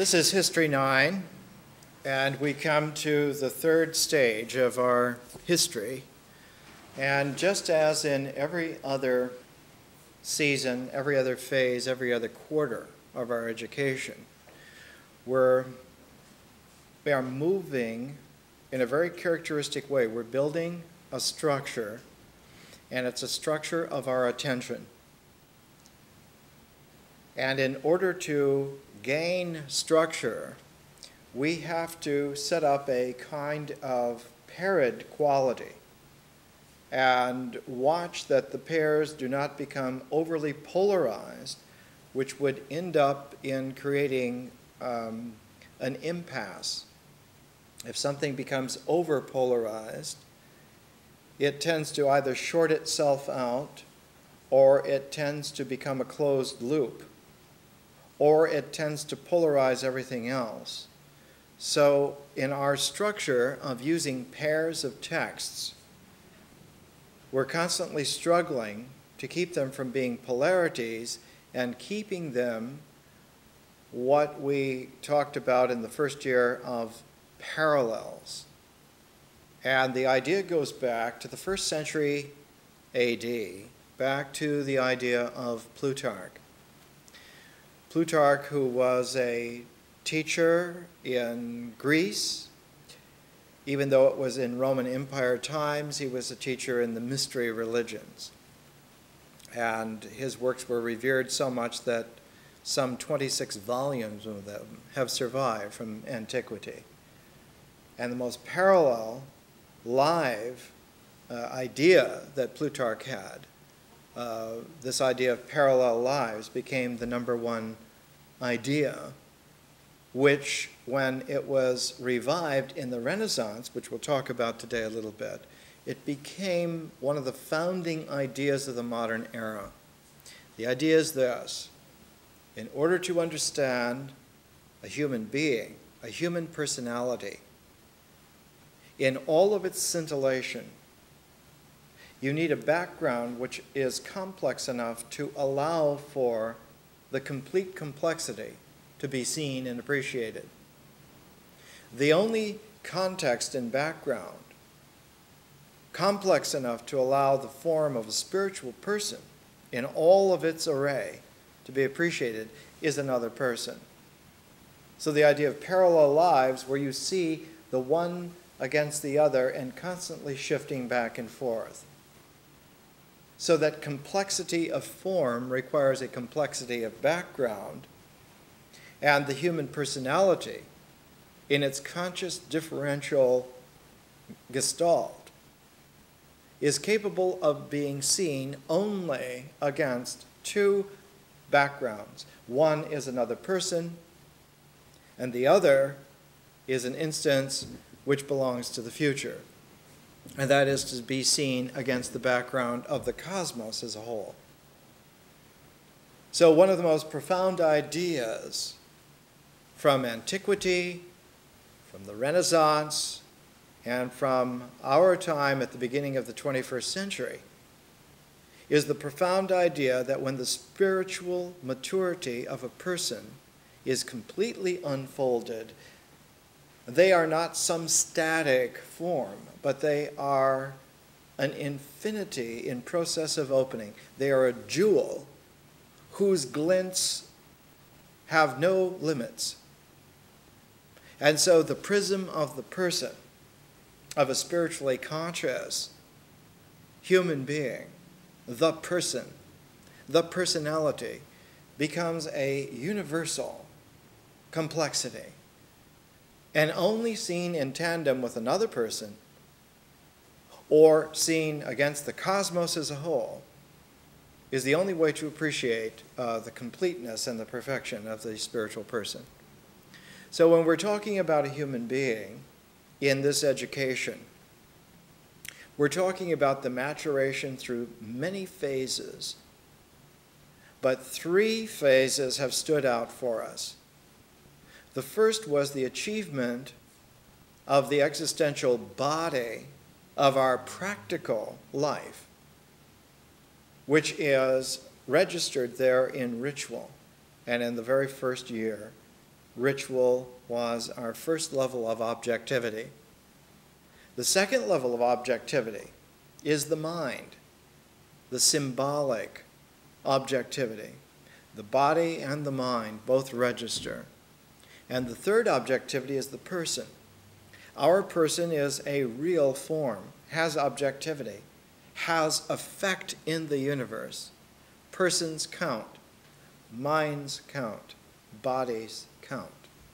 This is History 9, and we come to the third stage of our history. And just as in every other season, every other phase, every other quarter of our education, we are moving in a very characteristic way. We're building a structure, and it's a structure of our attention. And in order to gain structure, we have to set up a kind of paired quality and watch that the pairs do not become overly polarized, which would end up in creating an impasse. If something becomes over-polarized, it tends to either short itself out, or it tends to become a closed loop, or it tends to polarize everything else. So in our structure of using pairs of texts, we're constantly struggling to keep them from being polarities and keeping them what we talked about in the first year of parallels. And the idea goes back to the 1st century AD, back to the idea of Plutarch. Plutarch, who was a teacher in Greece, even though it was in Roman Empire times, he was a teacher in the mystery religions. And his works were revered so much that some 26 volumes of them have survived from antiquity. And the most parallel, live idea that Plutarch had, this idea of parallel lives, became the #1 idea, which, when it was revived in the Renaissance, which we'll talk about today a little bit, it became one of the founding ideas of the modern era. The idea is this: in order to understand a human being, a human personality, in all of its scintillation, you need a background which is complex enough to allow for the complete complexity to be seen and appreciated. The only context and background complex enough to allow the form of a spiritual person in all of its array to be appreciated is another person. So the idea of parallel lives, where you see the one against the other and constantly shifting back and forth. So that complexity of form requires a complexity of background, and the human personality, in its conscious differential gestalt, is capable of being seen only against two backgrounds. One is another person, and the other is an instance which belongs to the future. And that is to be seen against the background of the cosmos as a whole. So one of the most profound ideas from antiquity, from the Renaissance, and from our time at the beginning of the 21st century is the profound idea that when the spiritual maturity of a person is completely unfolded, they are not some static form, but they are an infinity in process of opening. They are a jewel whose glints have no limits. And so the prism of the person, of a spiritually conscious human being, the person, the personality, becomes a universal complexity, and only seen in tandem with another person or seen against the cosmos as a whole is the only way to appreciate the completeness and the perfection of the spiritual person. So when we're talking about a human being in this education, we're talking about the maturation through many phases, but 3 phases have stood out for us. The first was the achievement of the existential body of our practical life, which is registered there in ritual and in the very first year ritual was our first level of objectivity. The second level of objectivity is the mind, the symbolic objectivity. The body and the mind both register. And the third objectivity is the person. Our person is a real form, has objectivity, has effect in the universe. Persons count, minds count, bodies count.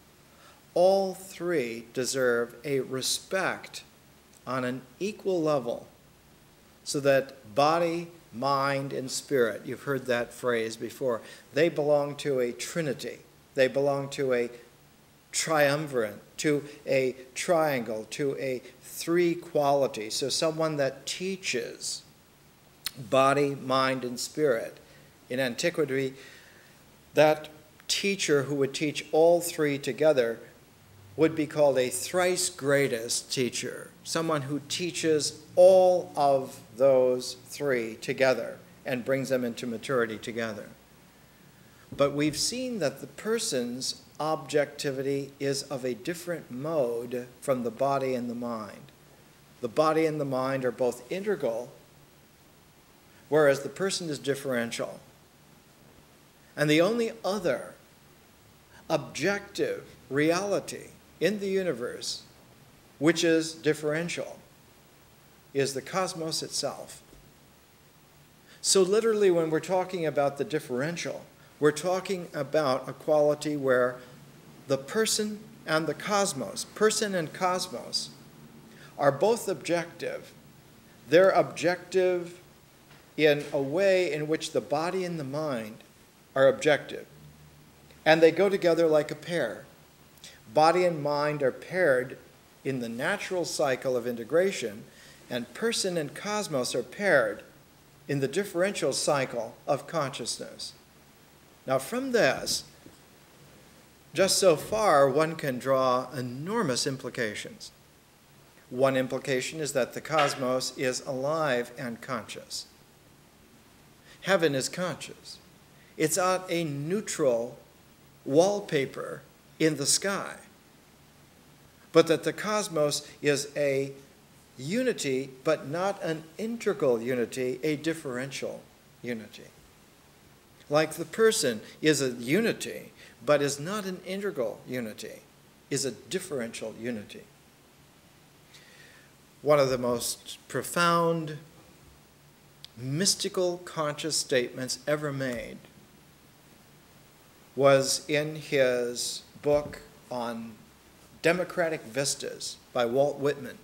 All three deserve a respect on an equal level so that body, mind, and spirit, you've heard that phrase before, they belong to a trinity. They belong to a triumvirate, to a triangle, to a three quality. So someone that teaches body, mind, and spirit. In antiquity, that teacher who would teach all three together would be called a thrice greatest teacher, someone who teaches all of those three together and brings them into maturity together. But we've seen that the person's objectivity is of a different mode from the body and the mind. The body and the mind are both integral, whereas the person is differential. And the only other objective reality in the universe which is differential is the cosmos itself. So literally when we're talking about the differential, we're talking about a quality where the person and the cosmos, person and cosmos, are both objective. They're objective in a way in which the body and the mind are objective. And they go together like a pair. Body and mind are paired in the natural cycle of integration, and person and cosmos are paired in the differential cycle of consciousness. Now from this, just so far, one can draw enormous implications. One implication is that the cosmos is alive and conscious. Heaven is conscious. It's not a neutral wallpaper in the sky, but that the cosmos is a unity, but not an integral unity, a differential unity. Like the person is a unity, but is not an integral unity, is a differential unity. One of the most profound mystical conscious statements ever made was in his book on Democratic Vistas by Walt Whitman,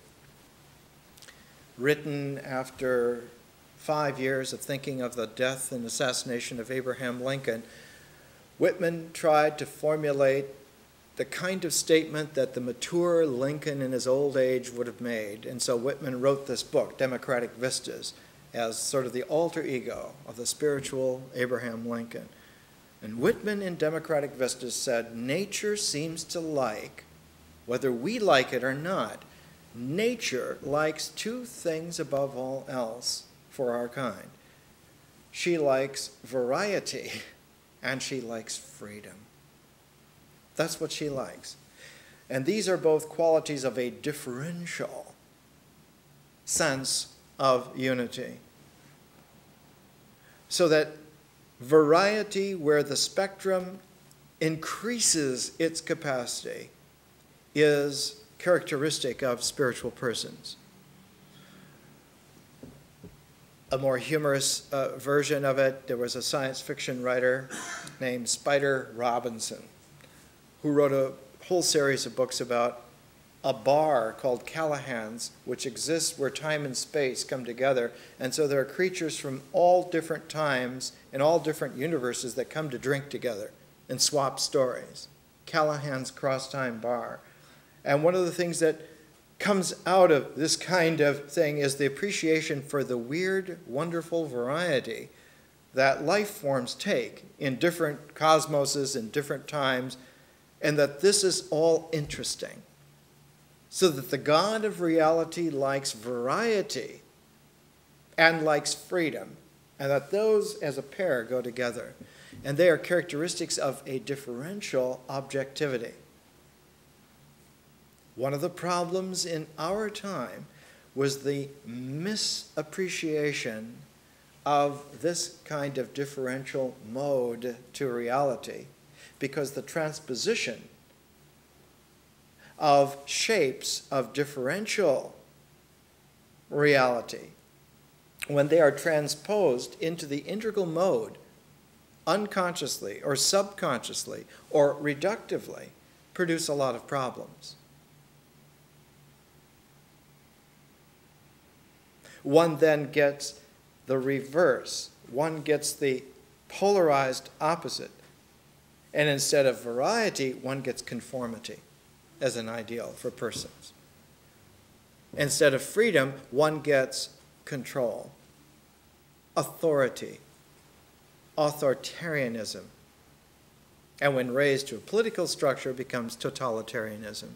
written after 5 years of thinking of the death and assassination of Abraham Lincoln. Whitman tried to formulate the kind of statement that the mature Lincoln in his old age would have made. And so Whitman wrote this book, Democratic Vistas, as sort of the alter ego of the spiritual Abraham Lincoln. And Whitman in Democratic Vistas said, nature seems to like, whether we like it or not, nature likes two things above all else for our kind. She likes variety and she likes freedom. That's what she likes. And these are both qualities of a differential sense of unity. So that variety, where the spectrum increases its capacity, is characteristic of spiritual persons. A more humorous version of it, there was a science fiction writer named Spider Robinson who wrote a whole series of books about a bar called Callahan's, which exists where time and space come together. And so there are creatures from all different times and all different universes that come to drink together and swap stories. Callahan's Cross-Time Bar. And one of the things that comes out of this kind of thing is the appreciation for the weird, wonderful variety that life forms take in different cosmoses and different times, and that this is all interesting. So that the God of reality likes variety and likes freedom, and that those as a pair go together. and they are characteristics of a differential objectivity. One of the problems in our time was the misappreciation of this kind of differential mode to reality, because the transposition of shapes of differential reality, when they are transposed into the integral mode unconsciously or subconsciously or reductively, produce a lot of problems. One then gets the reverse. One gets the polarized opposite. And instead of variety, one gets conformity as an ideal for persons. Instead of freedom, one gets control, authority, authoritarianism. And when raised to a political structure, it becomes totalitarianism.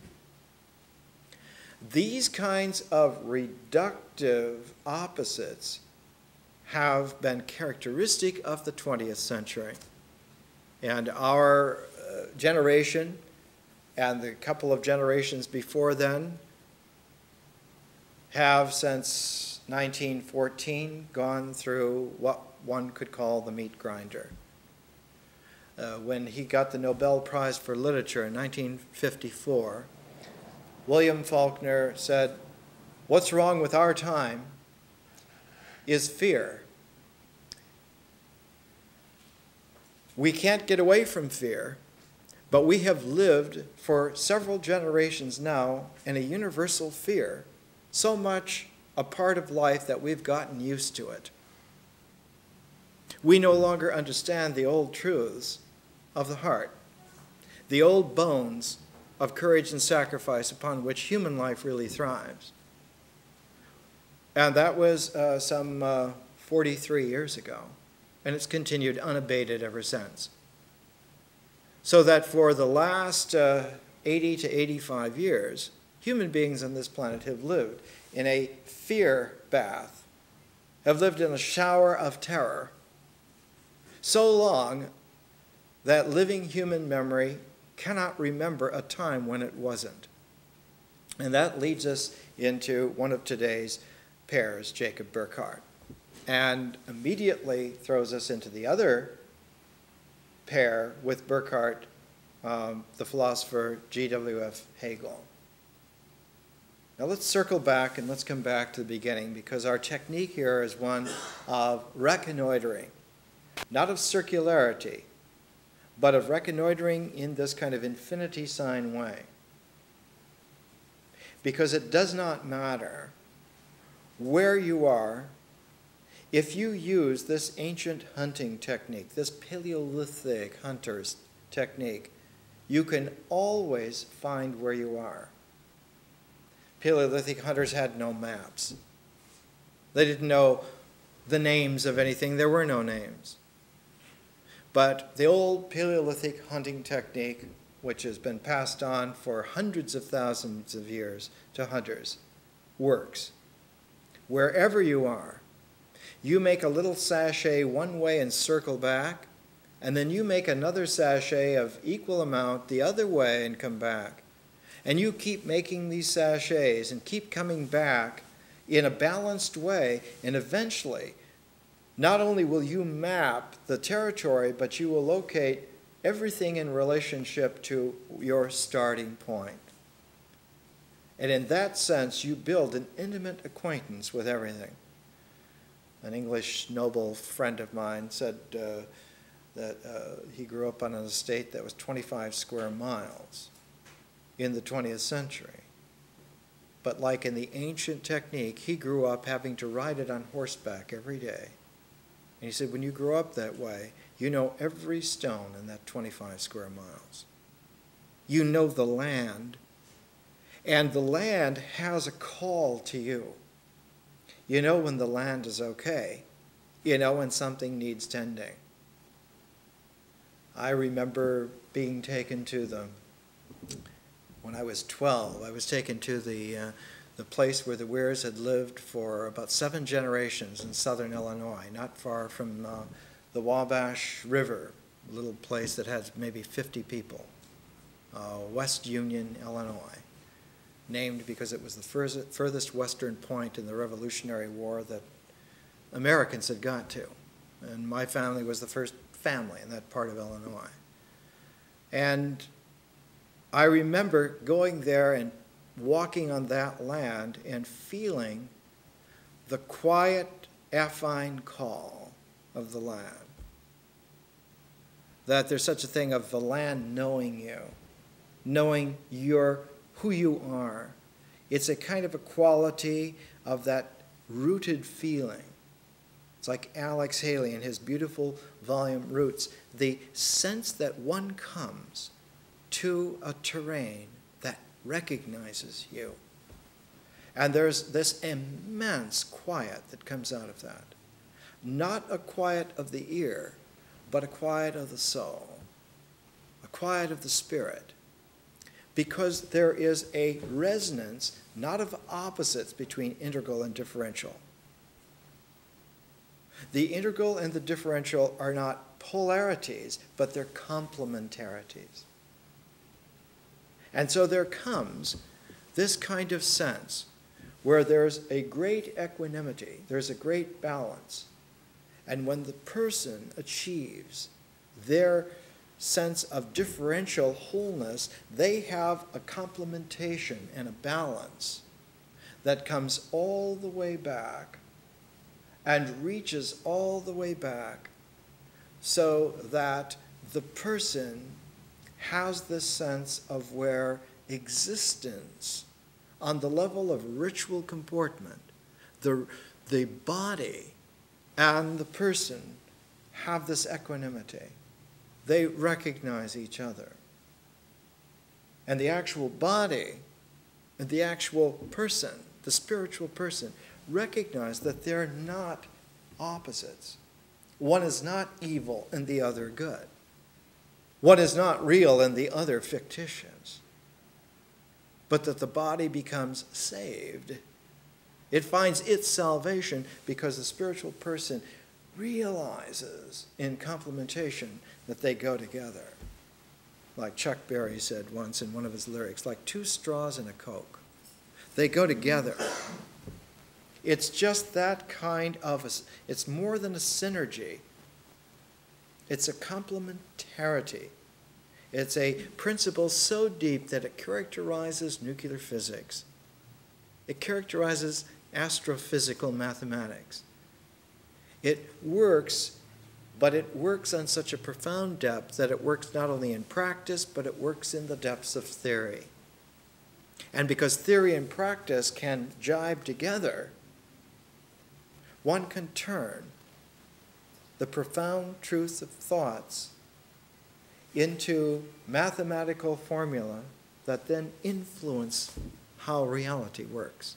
These kinds of reductive opposites have been characteristic of the 20th century. And our generation and the couple of generations before then have, since 1914, gone through what one could call the meat grinder. When he got the Nobel Prize for Literature in 1954, William Faulkner said, "What's wrong with our time is fear. We can't get away from fear, but we have lived for several generations now in a universal fear, so much a part of life that we've gotten used to it. We no longer understand the old truths of the heart, the old bones of courage and sacrifice upon which human life really thrives." And that was some 43 years ago, and it's continued unabated ever since. So that for the last 80 to 85 years, human beings on this planet have lived in a fear bath, have lived in a shower of terror, so long that living human memory cannot remember a time when it wasn't. And that leads us into one of today's pairs, Jacob Burckhardt, and immediately throws us into the other pair with Burckhardt, the philosopher G.W.F. Hegel. Now let's circle back and let's come back to the beginning, because our technique here is one of reconnoitering, not of circularity, but of reconnoitering in this kind of infinity sign way. Because it does not matter where you are, if you use this ancient hunting technique, this Paleolithic hunter's technique, you can always find where you are. Paleolithic hunters had no maps. They didn't know the names of anything. There were no names. But the old Paleolithic hunting technique, which has been passed on for hundreds of thousands of years to hunters, works. Wherever you are, you make a little sachet one way and circle back, and then you make another sachet of equal amount the other way and come back. And you keep making these sachets and keep coming back in a balanced way, and eventually, not only will you map the territory, but you will locate everything in relationship to your starting point. And in that sense, you build an intimate acquaintance with everything. An English noble friend of mine said that he grew up on an estate that was 25 square miles in the 20th century. But like in the ancient technique, he grew up having to ride it on horseback every day. And he said, when you grow up that way, you know every stone in that 25 square miles. You know the land, and the land has a call to you. You know when the land is okay. You know when something needs tending. I remember being taken to when I was 12, I was taken to the place where the Weirs had lived for about 7 generations in southern Illinois, not far from the Wabash River, a little place that has maybe 50 people, West Union, Illinois, named because it was the furthest western point in the Revolutionary War that Americans had got to. And my family was the first family in that part of Illinois. And I remember going there and walking on that land and feeling the quiet, affine call of the land. That there's such a thing of the land knowing you, knowing who you are. It's a kind of a quality of that rooted feeling. It's like Alex Haley in his beautiful volume Roots, the sense that one comes to a terrain that recognizes you. And there's this immense quiet that comes out of that. Not a quiet of the ear, but a quiet of the soul, a quiet of the spirit. Because there is a resonance, not of opposites, between integral and differential. The integral and the differential are not polarities, but they're complementarities. And so there comes this kind of sense where there's a great equanimity, there's a great balance. And when the person achieves their sense of differential wholeness, they have a complementation and a balance that comes all the way back and reaches all the way back so that the person has this sense of where existence, on the level of ritual comportment, the body and the person have this equanimity. They recognize each other. And the actual body and the actual person, the spiritual person, recognize that they're not opposites. One is not evil and the other good. One is not real and the other fictitious. But that the body becomes saved. It finds its salvation because the spiritual person realizes in complementation that they go together. Like Chuck Berry said once in one of his lyrics, like two straws in a Coke. They go together. It's just that kind of, it's more than a synergy. It's a complementarity. It's a principle so deep that it characterizes nuclear physics. It characterizes astrophysical mathematics. It works, but it works on such a profound depth that it works not only in practice, but it works in the depths of theory. And because theory and practice can jibe together, one can turn the profound truths of thoughts into mathematical formula that then influence how reality works.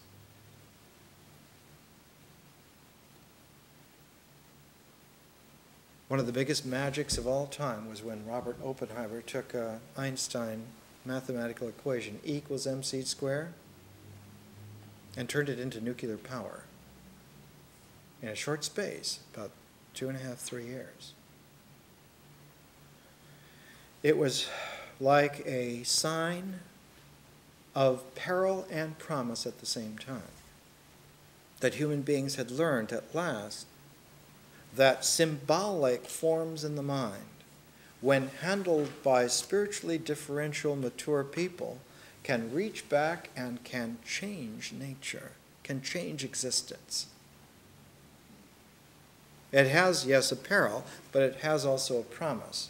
One of the biggest magics of all time was when Robert Oppenheimer took an Einstein mathematical equation, E equals mc squared, and turned it into nuclear power in a short space, about 2.5, 3 years. It was like a sign of peril and promise at the same time, that human beings had learned at last that symbolic forms in the mind, when handled by spiritually differential, mature people, can reach back and can change nature, can change existence. It has, yes, a peril, but it has also a promise.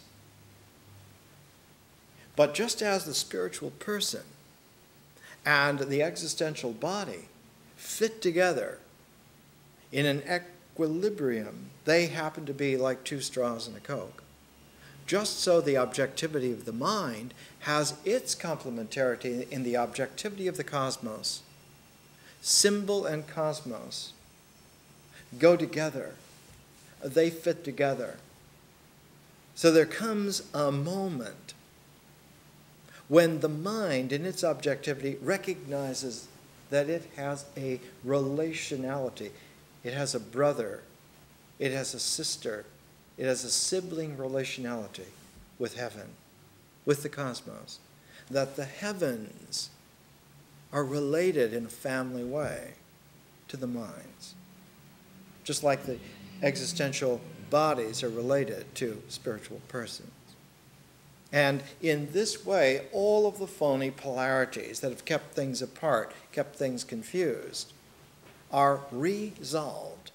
But just as the spiritual person and the existential body fit together in an equilibrium, they happen to be like two straws in a Coke. Just so the objectivity of the mind has its complementarity in the objectivity of the cosmos. Symbol and cosmos go together. They fit together. So there comes a moment when the mind, in its objectivity, recognizes that it has a relationality. It has a brother. It has a sister. It has a sibling relationality with heaven, with the cosmos, that the heavens are related in a family way to the minds, just like the existential bodies are related to spiritual persons. And in this way, all of the phony polarities that have kept things apart, kept things confused, are resolved.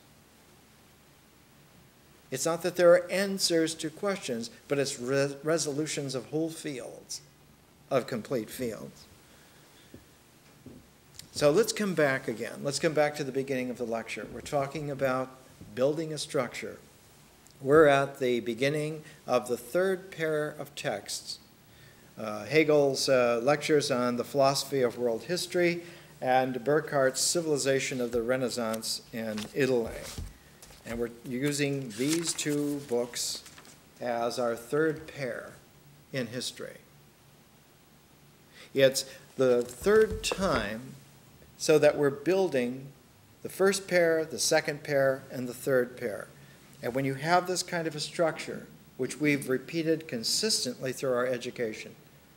It's not that there are answers to questions, but it's resolutions of whole fields, of complete fields. So let's come back again. Let's come back to the beginning of the lecture. We're talking about building a structure. We're at the beginning of the third pair of texts, Hegel's lectures on the philosophy of world history and Burckhardt's Civilization of the Renaissance in Italy. And we're using these two books as our third pair in history. It's the third time so that we're building the first pair, the second pair, and the third pair. And when you have this kind of a structure, which we've repeated consistently through our education,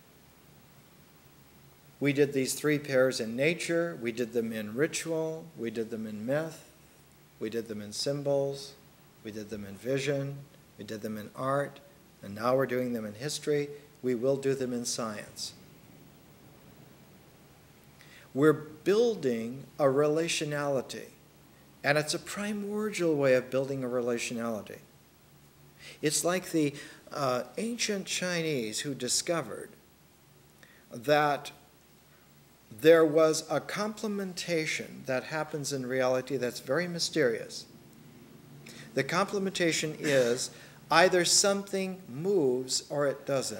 we did these three pairs in nature, we did them in ritual, we did them in myth, we did them in symbols, we did them in vision, we did them in art, and now we're doing them in history. We will do them in science. We're building a relationality, and it's a primordial way of building a relationality. It's like the ancient Chinese who discovered that there was a complementation that happens in reality that's very mysterious. The complementation is either something moves or it doesn't.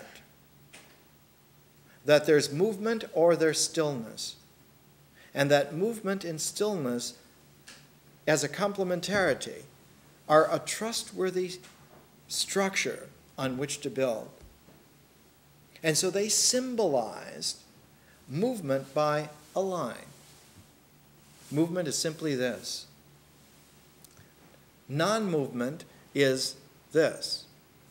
That there's movement or there's stillness. And that movement and stillness as a complementarity are a trustworthy structure on which to build. And so they symbolized movement by a line. Movement is simply this. Non-movement is this.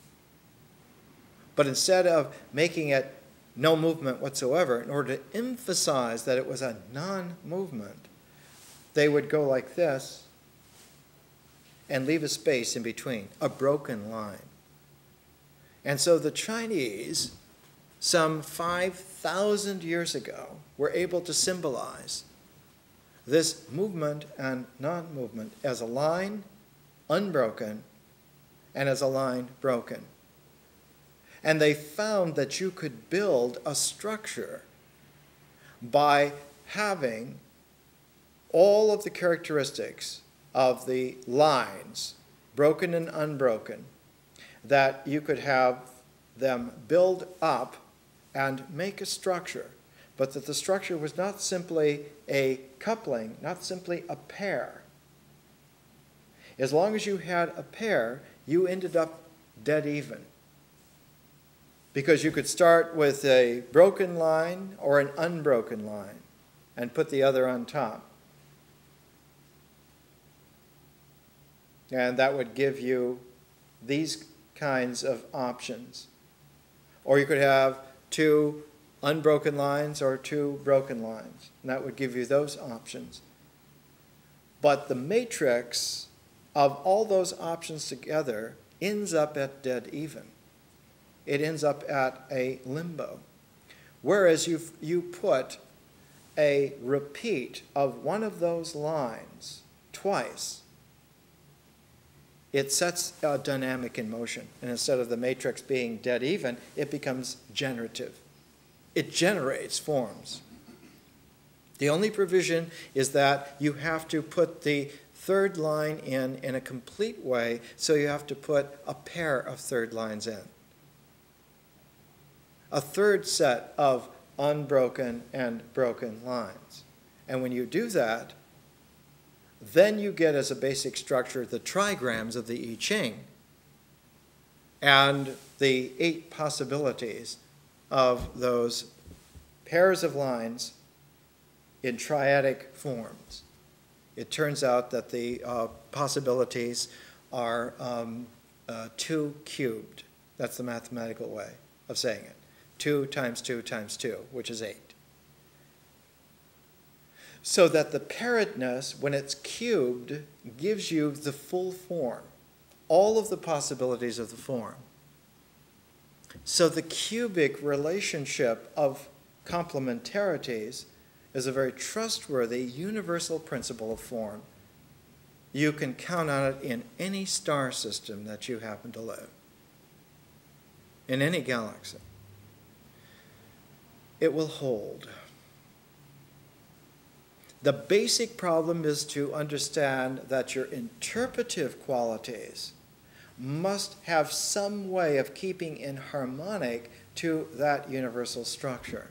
But instead of making it no movement whatsoever, in order to emphasize that it was a non-movement, they would go like this and leave a space in between, a broken line. And so the Chinese, some 5,000 years ago, were able to symbolize this movement and non-movement as a line unbroken and as a line broken. And they found that you could build a structure by having all of the characteristics of the lines, broken and unbroken, that you could have them build up and make a structure, but that the structure was not simply a coupling, not simply a pair. As long as you had a pair, you ended up dead even. Because you could start with a broken line or an unbroken line and put the other on top. And that would give you these kinds of options. Or you could have two unbroken lines or two broken lines. And that would give you those options. But the matrix of all those options together ends up at dead even. It ends up at a limbo. Whereas you put a repeat of one of those lines twice, it sets a dynamic in motion. And instead of the matrix being dead even, it becomes generative. It generates forms. The only provision is that you have to put the third line in a complete way, so you have to put a pair of third lines in. A third set of unbroken and broken lines. And when you do that, then you get as a basic structure the trigrams of the I Ching and the 8 possibilities of those pairs of lines in triadic forms. It turns out that the possibilities are 2 cubed. That's the mathematical way of saying it. 2 times 2 times 2, which is 8. So that the pairedness, when it's cubed, gives you the full form, all of the possibilities of the form. So the cubic relationship of complementarities is a very trustworthy, universal principle of form. You can count on it in any star system that you happen to live, in any galaxy. It will hold. The basic problem is to understand that your interpretive qualities must have some way of keeping in harmonic to that universal structure.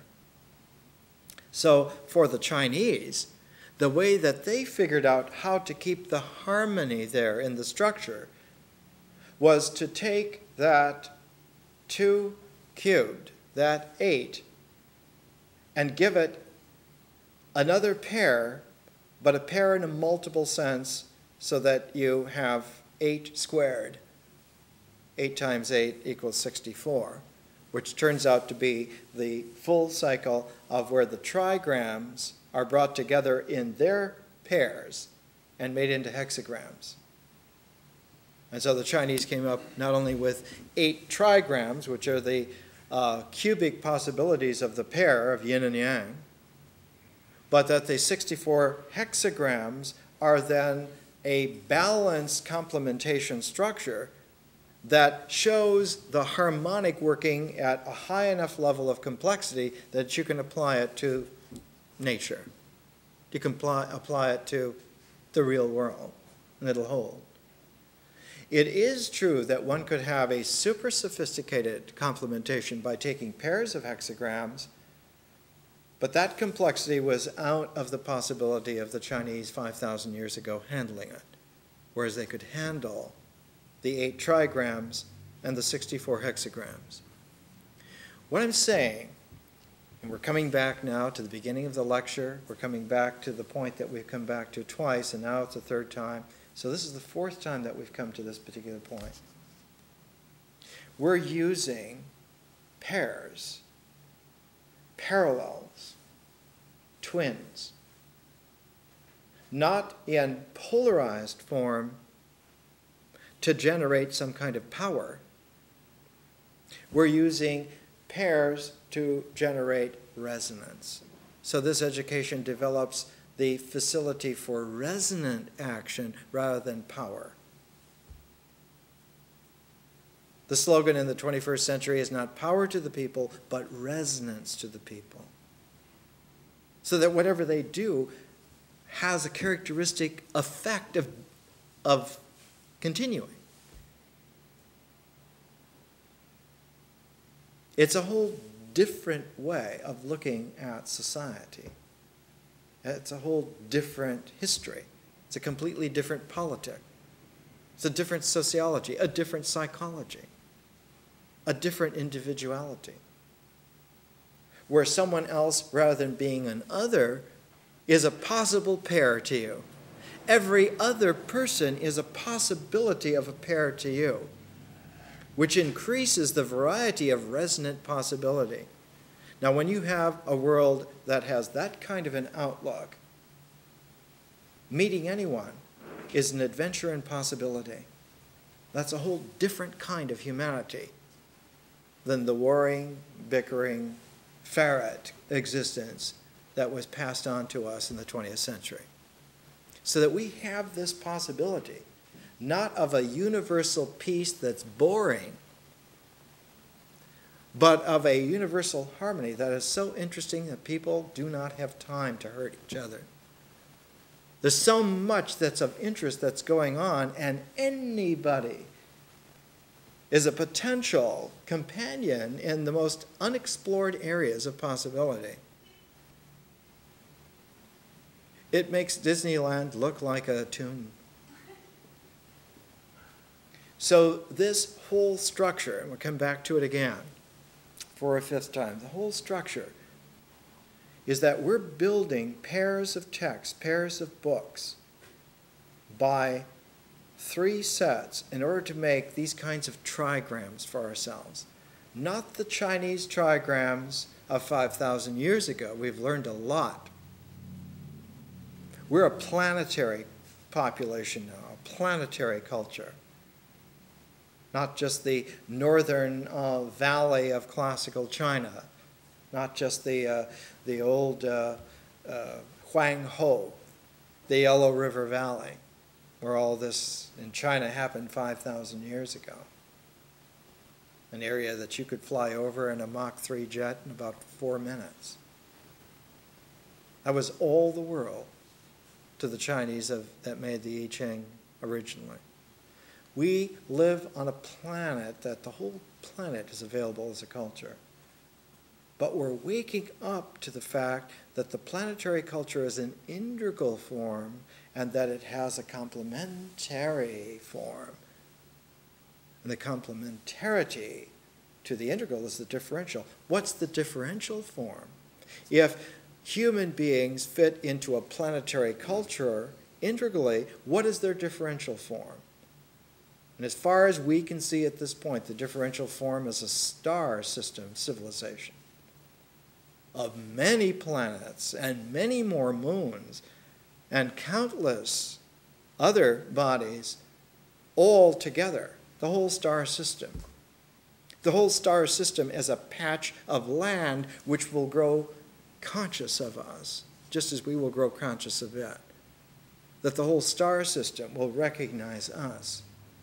So for the Chinese, the way that they figured out how to keep the harmony there in the structure was to take that 2 cubed, that 8, and give it another pair, but a pair in a multiple sense, so that you have 8 squared. 8 times 8 equals 64, which turns out to be the full cycle of where the trigrams are brought together in their pairs and made into hexagrams. And so the Chinese came up not only with 8 trigrams, which are the cubic possibilities of the pair of yin and yang, but that the 64 hexagrams are then a balanced complementation structure that shows the harmonic working at a high enough level of complexity that you can apply it to nature. You can apply it to the real world, and it'll hold. It is true that one could have a super sophisticated complementation by taking pairs of hexagrams, but that complexity was out of the possibility of the Chinese 5,000 years ago handling it, whereas they could handle the 8 trigrams and the 64 hexagrams. What I'm saying, and we're coming back now to the beginning of the lecture, we're coming back to the point that we've come back to twice, and now it's the 3rd time. So this is the 4th time that we've come to this particular point. We're using pairs, parallels, twins, not in polarized form to generate some kind of power. We're using pairs to generate resonance. So this education develops the facility for resonant action rather than power. The slogan in the 21st century is not power to the people, but resonance to the people. So that whatever they do has a characteristic effect of continuing. It's a whole different way of looking at society. It's a whole different history. It's a completely different politic. It's a different sociology, a different psychology, a different individuality. Where someone else, rather than being an other, is a possible pair to you. Every other person is a possibility of a pair to you, which increases the variety of resonant possibility. Now, when you have a world that has that kind of an outlook, meeting anyone is an adventure and possibility. That's a whole different kind of humanity than the warring, bickering, ferret existence that was passed on to us in the 20th century. So that we have this possibility, not of a universal peace that's boring, but of a universal harmony that is so interesting that people do not have time to hurt each other. There's so much that's of interest that's going on, and anybody is a potential companion in the most unexplored areas of possibility. It makes Disneyland look like a tomb. So this whole structure, and we'll come back to it again for a 5th time, the whole structure is that we're building pairs of texts, pairs of books by 3 sets in order to make these kinds of trigrams for ourselves. Not the Chinese trigrams of 5,000 years ago. We've learned a lot. We're a planetary population now, a planetary culture. Not just the northern valley of classical China, not just the old Huang Ho, the Yellow River Valley, where all this in China happened 5,000 years ago. An area that you could fly over in a Mach 3 jet in about 4 minutes. That was all the world to the Chinese that made the I Ching originally. We live on a planet that the whole planet is available as a culture. But we're waking up to the fact that the planetary culture is an integral form and that it has a complementary form. And the complementarity to the integral is the differential. What's the differential form? If human beings fit into a planetary culture integrally, what is their differential form? And as far as we can see at this point, the differential form is a star system civilization of many planets and many more moons and countless other bodies all together, the whole star system. The whole star system is a patch of land which will grow conscious of us, just as we will grow conscious of it. That the whole star system will recognize us.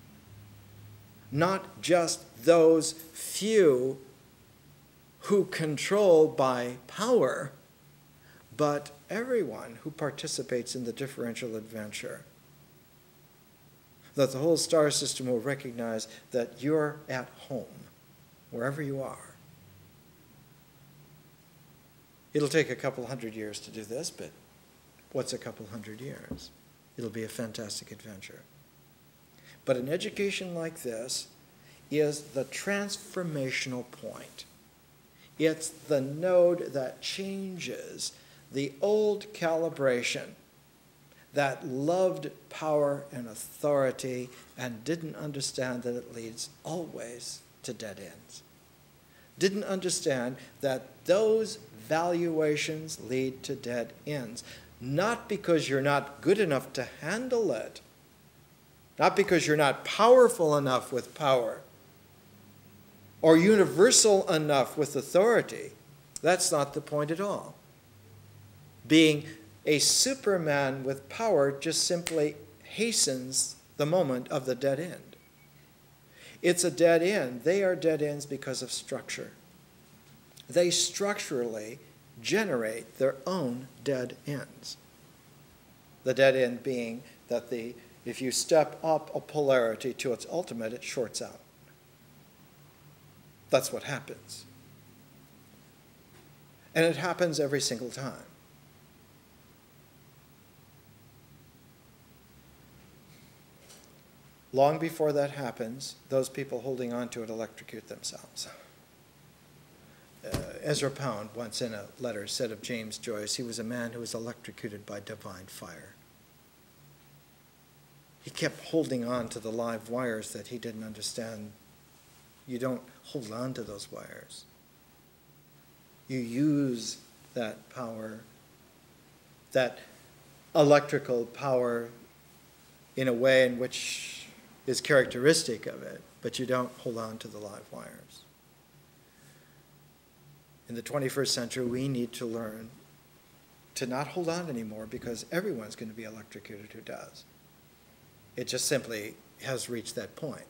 Not just those few who control by power, but everyone who participates in the differential adventure. That the whole star system will recognize that you're at home, wherever you are. It'll take a couple hundred years to do this, but what's a couple hundred years? It'll be a fantastic adventure. But an education like this is the transformational point. It's the node that changes the old calibration that loved power and authority and didn't understand that it leads always to dead ends. Didn't understand that those valuations lead to dead ends. Not because you're not good enough to handle it, not because you're not powerful enough with power, or universal enough with authority. That's not the point at all. Being a Superman with power just simply hastens the moment of the dead end. It's a dead end. They are dead ends because of structure. They structurally generate their own dead ends. The dead end being that if you step up a polarity to its ultimate, it shorts out. That's what happens. And it happens every single time. Long before that happens, those people holding on to it electrocute themselves. Ezra Pound once in a letter said of James Joyce, he was a man who was electrocuted by divine fire. He kept holding on to the live wires that he didn't understand. You don't hold on to those wires. You use that power, that electrical power, in a way in which is characteristic of it, but you don't hold on to the live wires. In the 21st century, we need to learn to not hold on anymore because everyone's going to be electrocuted who does. It just simply has reached that point.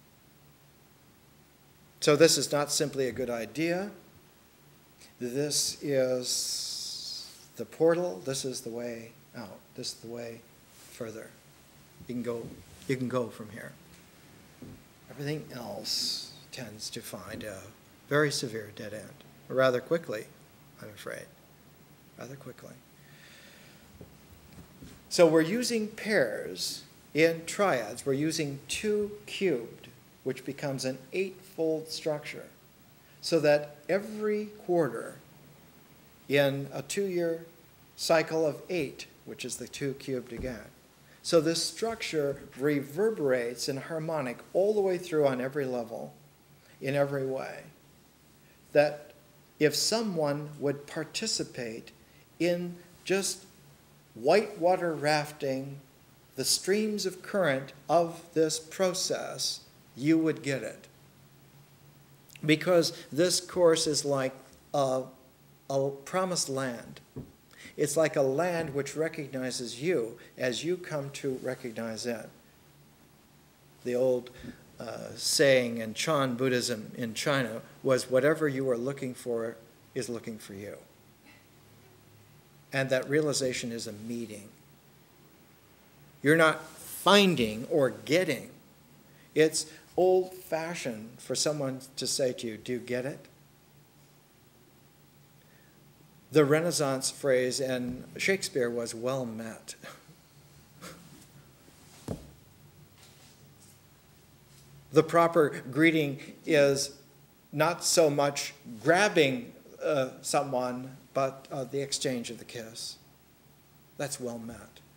So this is not simply a good idea. This is the portal. This is the way out. This is the way further. You can go from here. Everything else tends to find a very severe dead end. Rather quickly, I'm afraid. Rather quickly. So we're using pairs in triads. We're using 2 cubed, which becomes an 8-fold structure, so that every quarter in a 2-year cycle of 8, which is the 2 cubed again, So this structure reverberates in harmonic all the way through on every level, in every way. That if someone would participate in just whitewater rafting the streams of current of this process, you would get it. Because this course is like a promised land. It's like a land which recognizes you as you come to recognize it. The old saying in Chan Buddhism in China was, whatever you are looking for is looking for you. And that realization is a meeting. You're not finding or getting. It's old-fashioned for someone to say to you, do you get it? The Renaissance phrase in Shakespeare was well met. The proper greeting is not so much grabbing someone, but the exchange of the kiss. That's well met.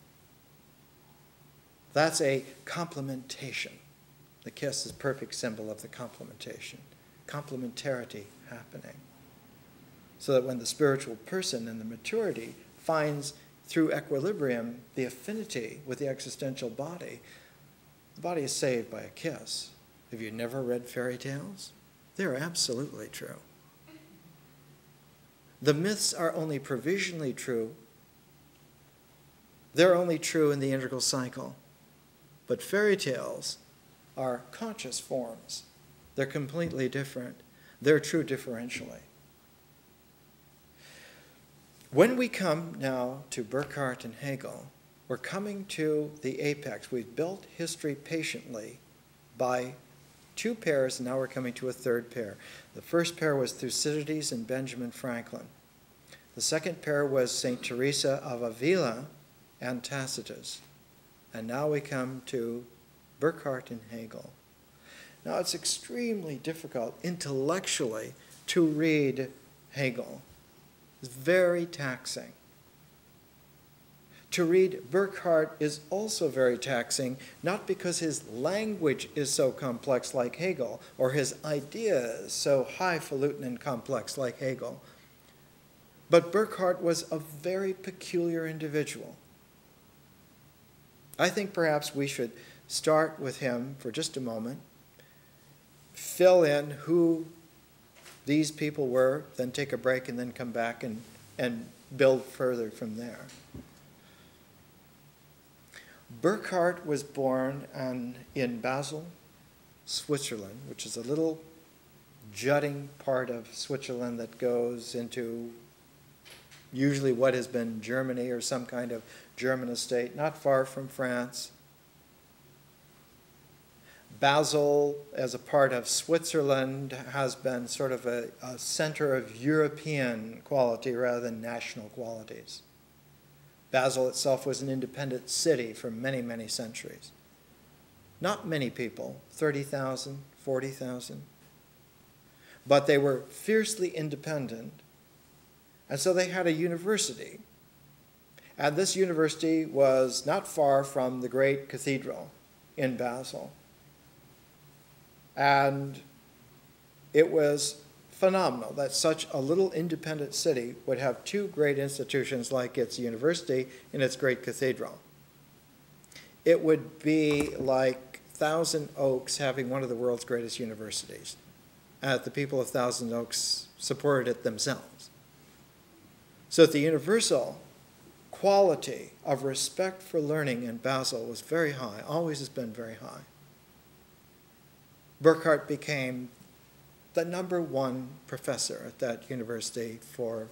That's a complementation. The kiss is a perfect symbol of the complementation. Complementarity happening. So that when the spiritual person in the maturity finds through equilibrium the affinity with the existential body, the body is saved by a kiss. Have you never read fairy tales? They're absolutely true. The myths are only provisionally true. They're only true in the integral cycle. But fairy tales are conscious forms. They're completely different. They're true differentially. When we come now to Burckhardt and Hegel, we're coming to the apex. We've built history patiently by two pairs, and now we're coming to a third pair. The first pair was Thucydides and Benjamin Franklin. The second pair was St. Teresa of Avila and Tacitus. And now we come to Burckhardt and Hegel. Now it's extremely difficult intellectually to read Hegel. It's very taxing. To read Burckhardt is also very taxing, not because his language is so complex like Hegel, or his ideas so highfalutin and complex like Hegel, but Burckhardt was a very peculiar individual. I think perhaps we should start with him for just a moment, fill in who these people were, then take a break and then come back and build further from there. Burckhardt was born in Basel, Switzerland, which is a little jutting part of Switzerland that goes into usually what has been Germany or some kind of German estate, not far from France. Basel, as a part of Switzerland, has been sort of a center of European quality rather than national qualities. Basel itself was an independent city for many, many centuries. Not many people, 30,000, 40,000. But they were fiercely independent, and so they had a university. And this university was not far from the great cathedral in Basel. And it was phenomenal that such a little independent city would have two great institutions like its university and its great cathedral. It would be like Thousand Oaks having one of the world's greatest universities. The people of Thousand Oaks supported it themselves. So the universal quality of respect for learning in Basel was very high, always has been very high. Burckhardt became the #1 professor at that university for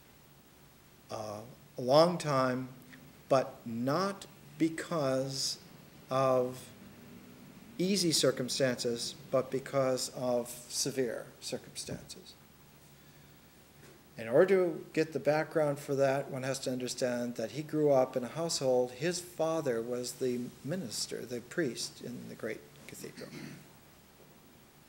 a long time, but not because of easy circumstances, but because of severe circumstances. In order to get the background for that, one has to understand that he grew up in a household. His father was the minister, the priest in the great cathedral.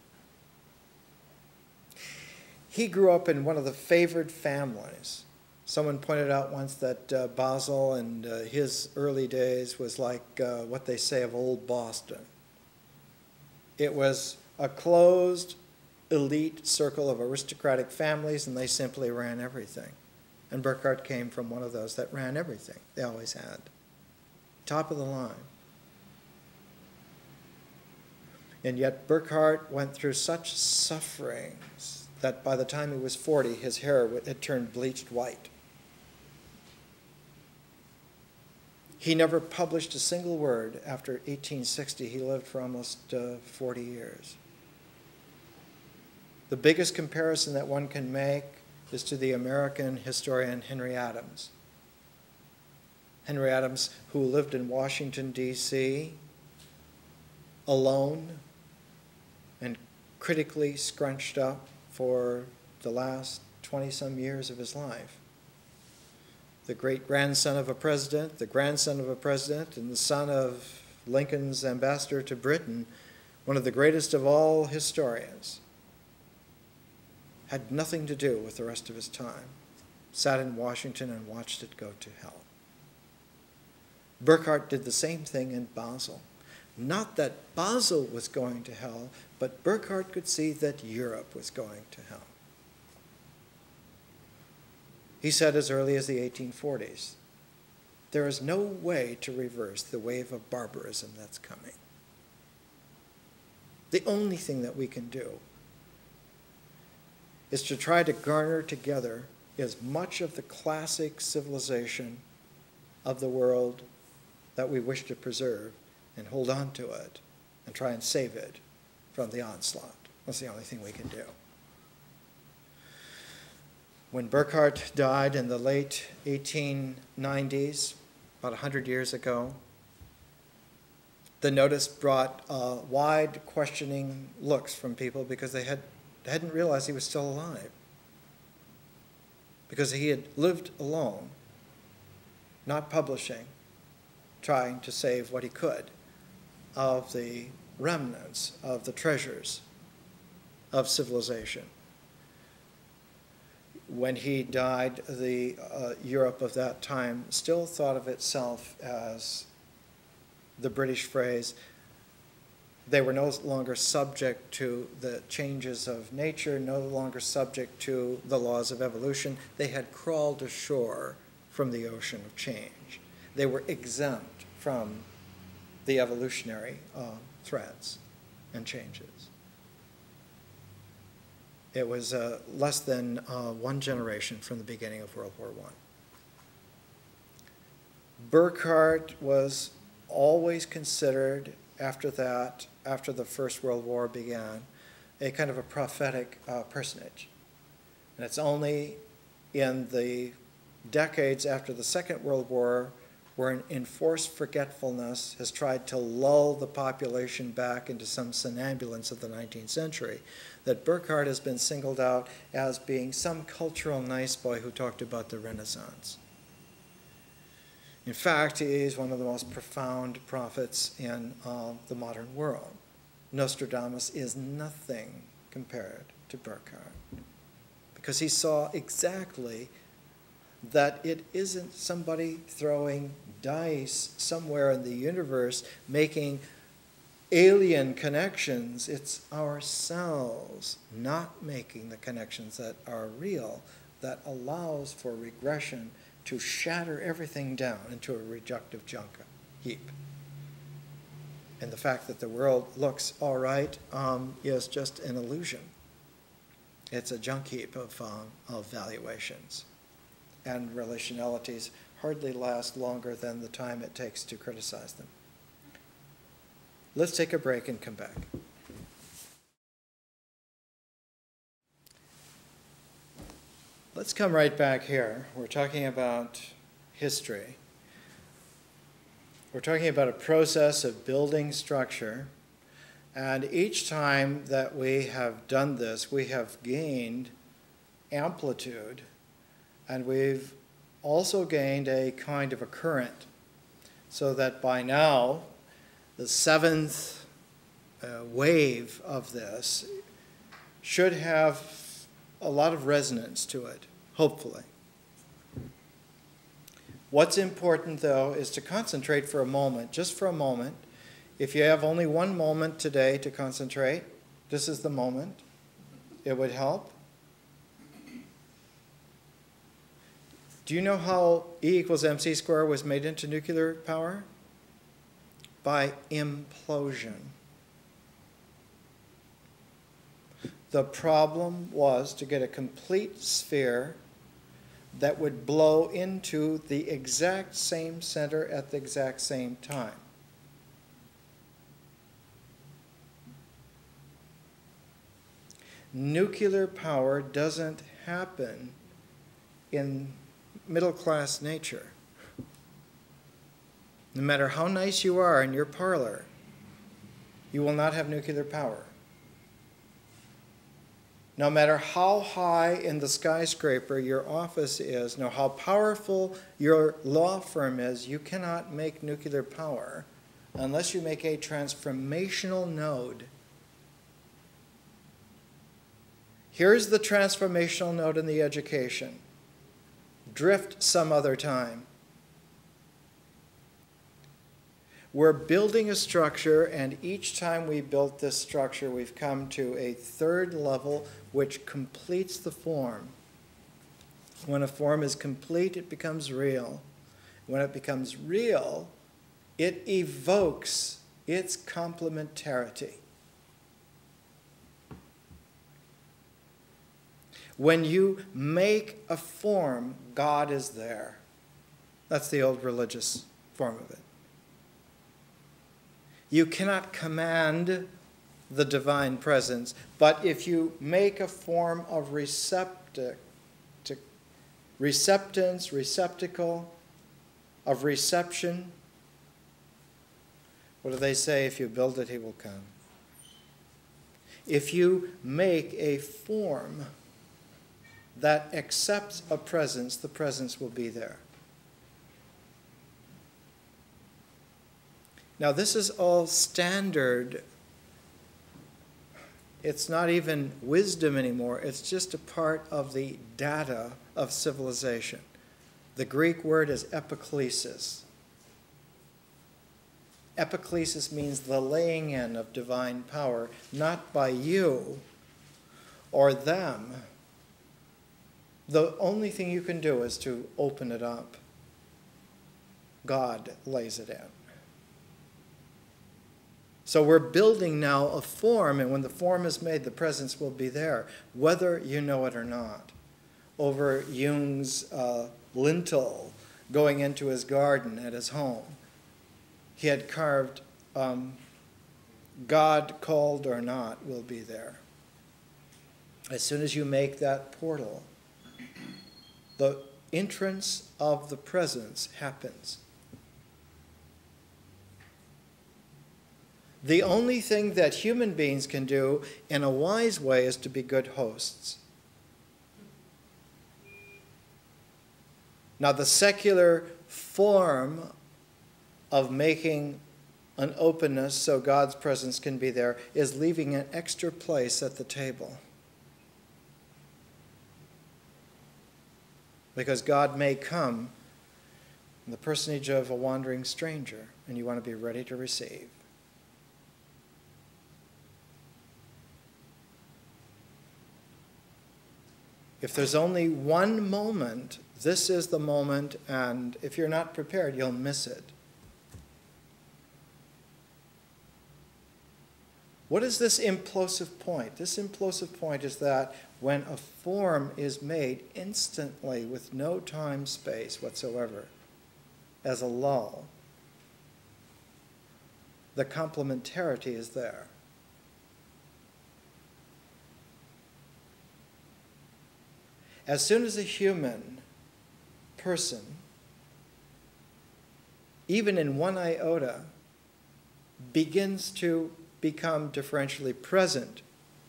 He grew up in one of the favored families. Someone pointed out once that Basel and his early days was like what they say of old Boston. It was a closed, elite circle of aristocratic families, and they simply ran everything. And Burckhardt came from one of those that ran everything. They always had. Top of the line. And yet Burckhardt went through such sufferings that by the time he was 40, his hair had turned bleached white. He never published a single word after 1860. He lived for almost 40 years. The biggest comparison that one can make is to the American historian Henry Adams. Henry Adams, who lived in Washington, D.C., alone and critically scrunched up for the last 20-some years of his life. The great-grandson of a president, the grandson of a president, and the son of Lincoln's ambassador to Britain, one of the greatest of all historians, had nothing to do with the rest of his time, sat in Washington and watched it go to hell. Burckhardt did the same thing in Basel. Not that Basel was going to hell, but Burckhardt could see that Europe was going to hell. He said as early as the 1840s, there is no way to reverse the wave of barbarism that's coming. The only thing that we can do is to try to garner together as much of the classic civilization of the world that we wish to preserve and hold on to it and try and save it from the onslaught. That's the only thing we can do. When Burckhardt died in the late 1890s, about 100 years ago, the notice brought wide questioning looks from people because they hadn't realized he was still alive. Because he had lived alone, not publishing, trying to save what he could of the remnants of the treasures of civilization. When he died, the Europe of that time still thought of itself as the British phrase, they were no longer subject to the changes of nature, no longer subject to the laws of evolution. They had crawled ashore from the ocean of change. They were exempt from the evolutionary threats and changes. It was less than one generation from the beginning of World War I. Burckhardt was always considered after that, after the First World War began, a kind of a prophetic personage. And it's only in the decades after the Second World War where an enforced forgetfulness has tried to lull the population back into some somnambulance of the 19th century, that Burckhardt has been singled out as being some cultural nice boy who talked about the Renaissance. In fact, he is one of the most profound prophets in the modern world. Nostradamus is nothing compared to Burckhardt, because he saw exactly that it isn't somebody throwing dice somewhere in the universe making alien connections. It's ourselves not making the connections that are real that allows for regression to shatter everything down into a reductive junk heap. And the fact that the world looks all right is just an illusion. It's a junk heap of valuations. And relationalities hardly last longer than the time it takes to criticize them. Let's take a break and come back. Let's come right back here. We're talking about history. We're talking about a process of building structure. And each time that we have done this, we have gained amplitude. And we've also gained a kind of a current, so that by now, the seventh wave of this should have a lot of resonance to it, hopefully. What's important, though, is to concentrate for a moment, just for a moment. If you have only one moment today to concentrate, this is the moment. It would help. Do you know how E equals mc squared was made into nuclear power? By implosion. The problem was to get a complete sphere that would blow into the exact same center at the exact same time. Nuclear power doesn't happen in middle-class nature. No matter how nice you are in your parlor, you will not have nuclear power. No matter how high in the skyscraper your office is, no how powerful your law firm is, you cannot make nuclear power unless you make a transformational node. Here's the transformational node in the education. Drift some other time. We're building a structure, and each time we built this structure, we've come to a third level which completes the form. When a form is complete, it becomes real. When it becomes real, it evokes its complementarity. When you make a form, God is there. That's the old religious form of it. You cannot command the divine presence, but if you make a form of receptance, receptacle, of reception, what do they say? If you build it, he will come. If you make a form that accepts a presence, the presence will be there. Now, this is all standard. It's not even wisdom anymore. It's just a part of the data of civilization. The Greek word is epiklesis. Epiklesis means the laying in of divine power, not by you or them. The only thing you can do is to open it up. God lays it in. So we're building now a form, and when the form is made, the presence will be there, whether you know it or not. Over Jung's lintel going into his garden at his home, he had carved, God called or not will be there. As soon as you make that portal, the entrance of the presence happens. The only thing that human beings can do in a wise way is to be good hosts. Now, the secular form of making an openness so God's presence can be there is leaving an extra place at the table. Because God may come in the personage of a wandering stranger, and you want to be ready to receive. If there's only one moment, this is the moment, and if you're not prepared, you'll miss it. What is this implosive point? This implosive point is that when a form is made instantly with no time space whatsoever, as a lull, the complementarity is there. As soon as a human person, even in one iota, begins to become differentially present,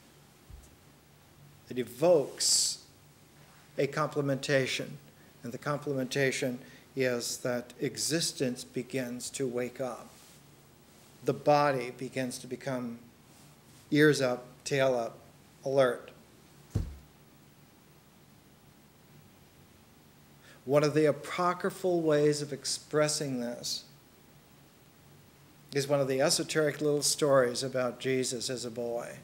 it evokes a complementation. And the complementation is that existence begins to wake up. The body begins to become ears up, tail up, alert. One of the apocryphal ways of expressing this is one of the esoteric little stories about Jesus as a boy.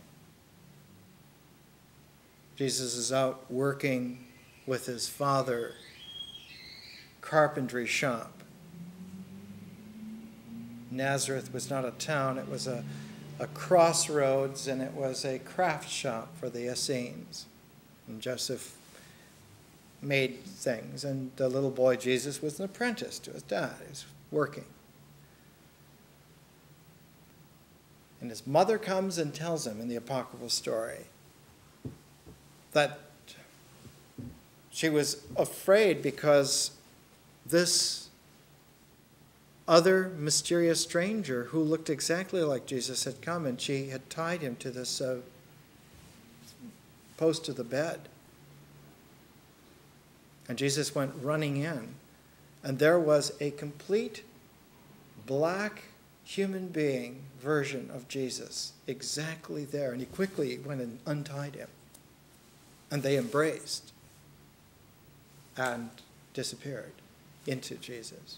Jesus is out working with his father, carpentry shop. Nazareth was not a town, it was a crossroads, and it was a craft shop for the Essenes. And Joseph made things, and the little boy Jesus was an apprentice to his dad. He was working. And his mother comes and tells him in the apocryphal story that she was afraid because this other mysterious stranger who looked exactly like Jesus had come, and she had tied him to this post of the bed. And Jesus went running in, and there was a complete black human being version of Jesus exactly there. And he quickly went and untied him. And they embraced and disappeared into Jesus.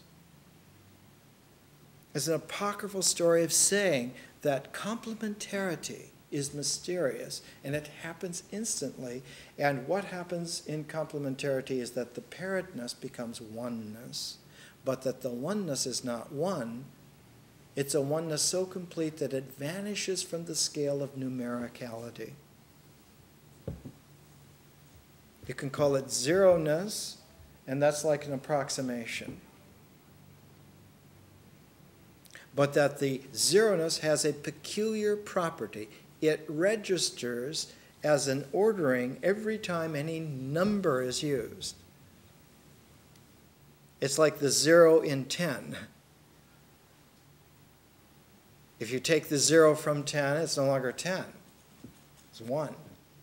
It's an apocryphal story of saying that complementarity is mysterious, and it happens instantly. And what happens in complementarity is that the paredness becomes oneness, but that the oneness is not one. It's a oneness so complete that it vanishes from the scale of numericality. You can call it zeroness, and that's like an approximation. But that the zeroness has a peculiar property. It registers as an ordering every time any number is used. It's like the 0 in 10. If you take the 0 from 10, it's no longer 10. It's 1.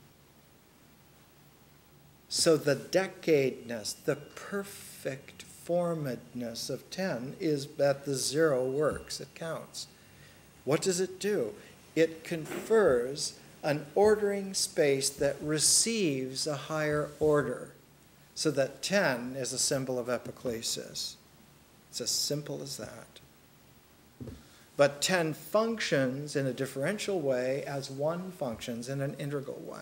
So the decadeness, the perfect formedness of 10 is that the 0 works. It counts. What does it do? It confers an ordering space that receives a higher order, so that 10 is a symbol of epiclesis. It's as simple as that. But 10 functions in a differential way as 1 functions in an integral way.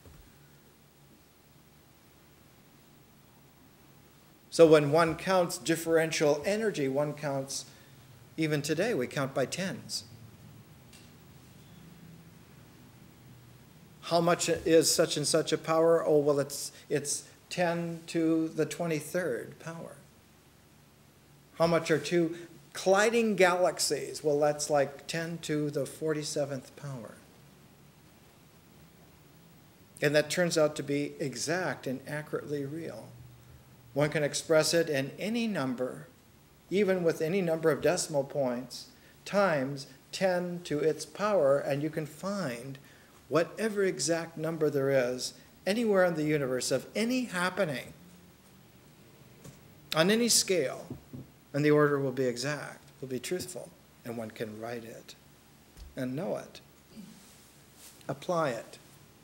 So when one counts differential energy, one counts, even today, we count by tens. How much is such and such a power? Oh, well, it's 10 to the 23rd power. How much are 2 colliding galaxies? Well, that's like 10 to the 47th power. And that turns out to be exact and accurately real. One can express it in any number, even with any number of decimal points, times 10 to its power, and you can find whatever exact number there is anywhere in the universe of any happening on any scale, and the order will be exact, will be truthful, and one can write it and know it, apply it.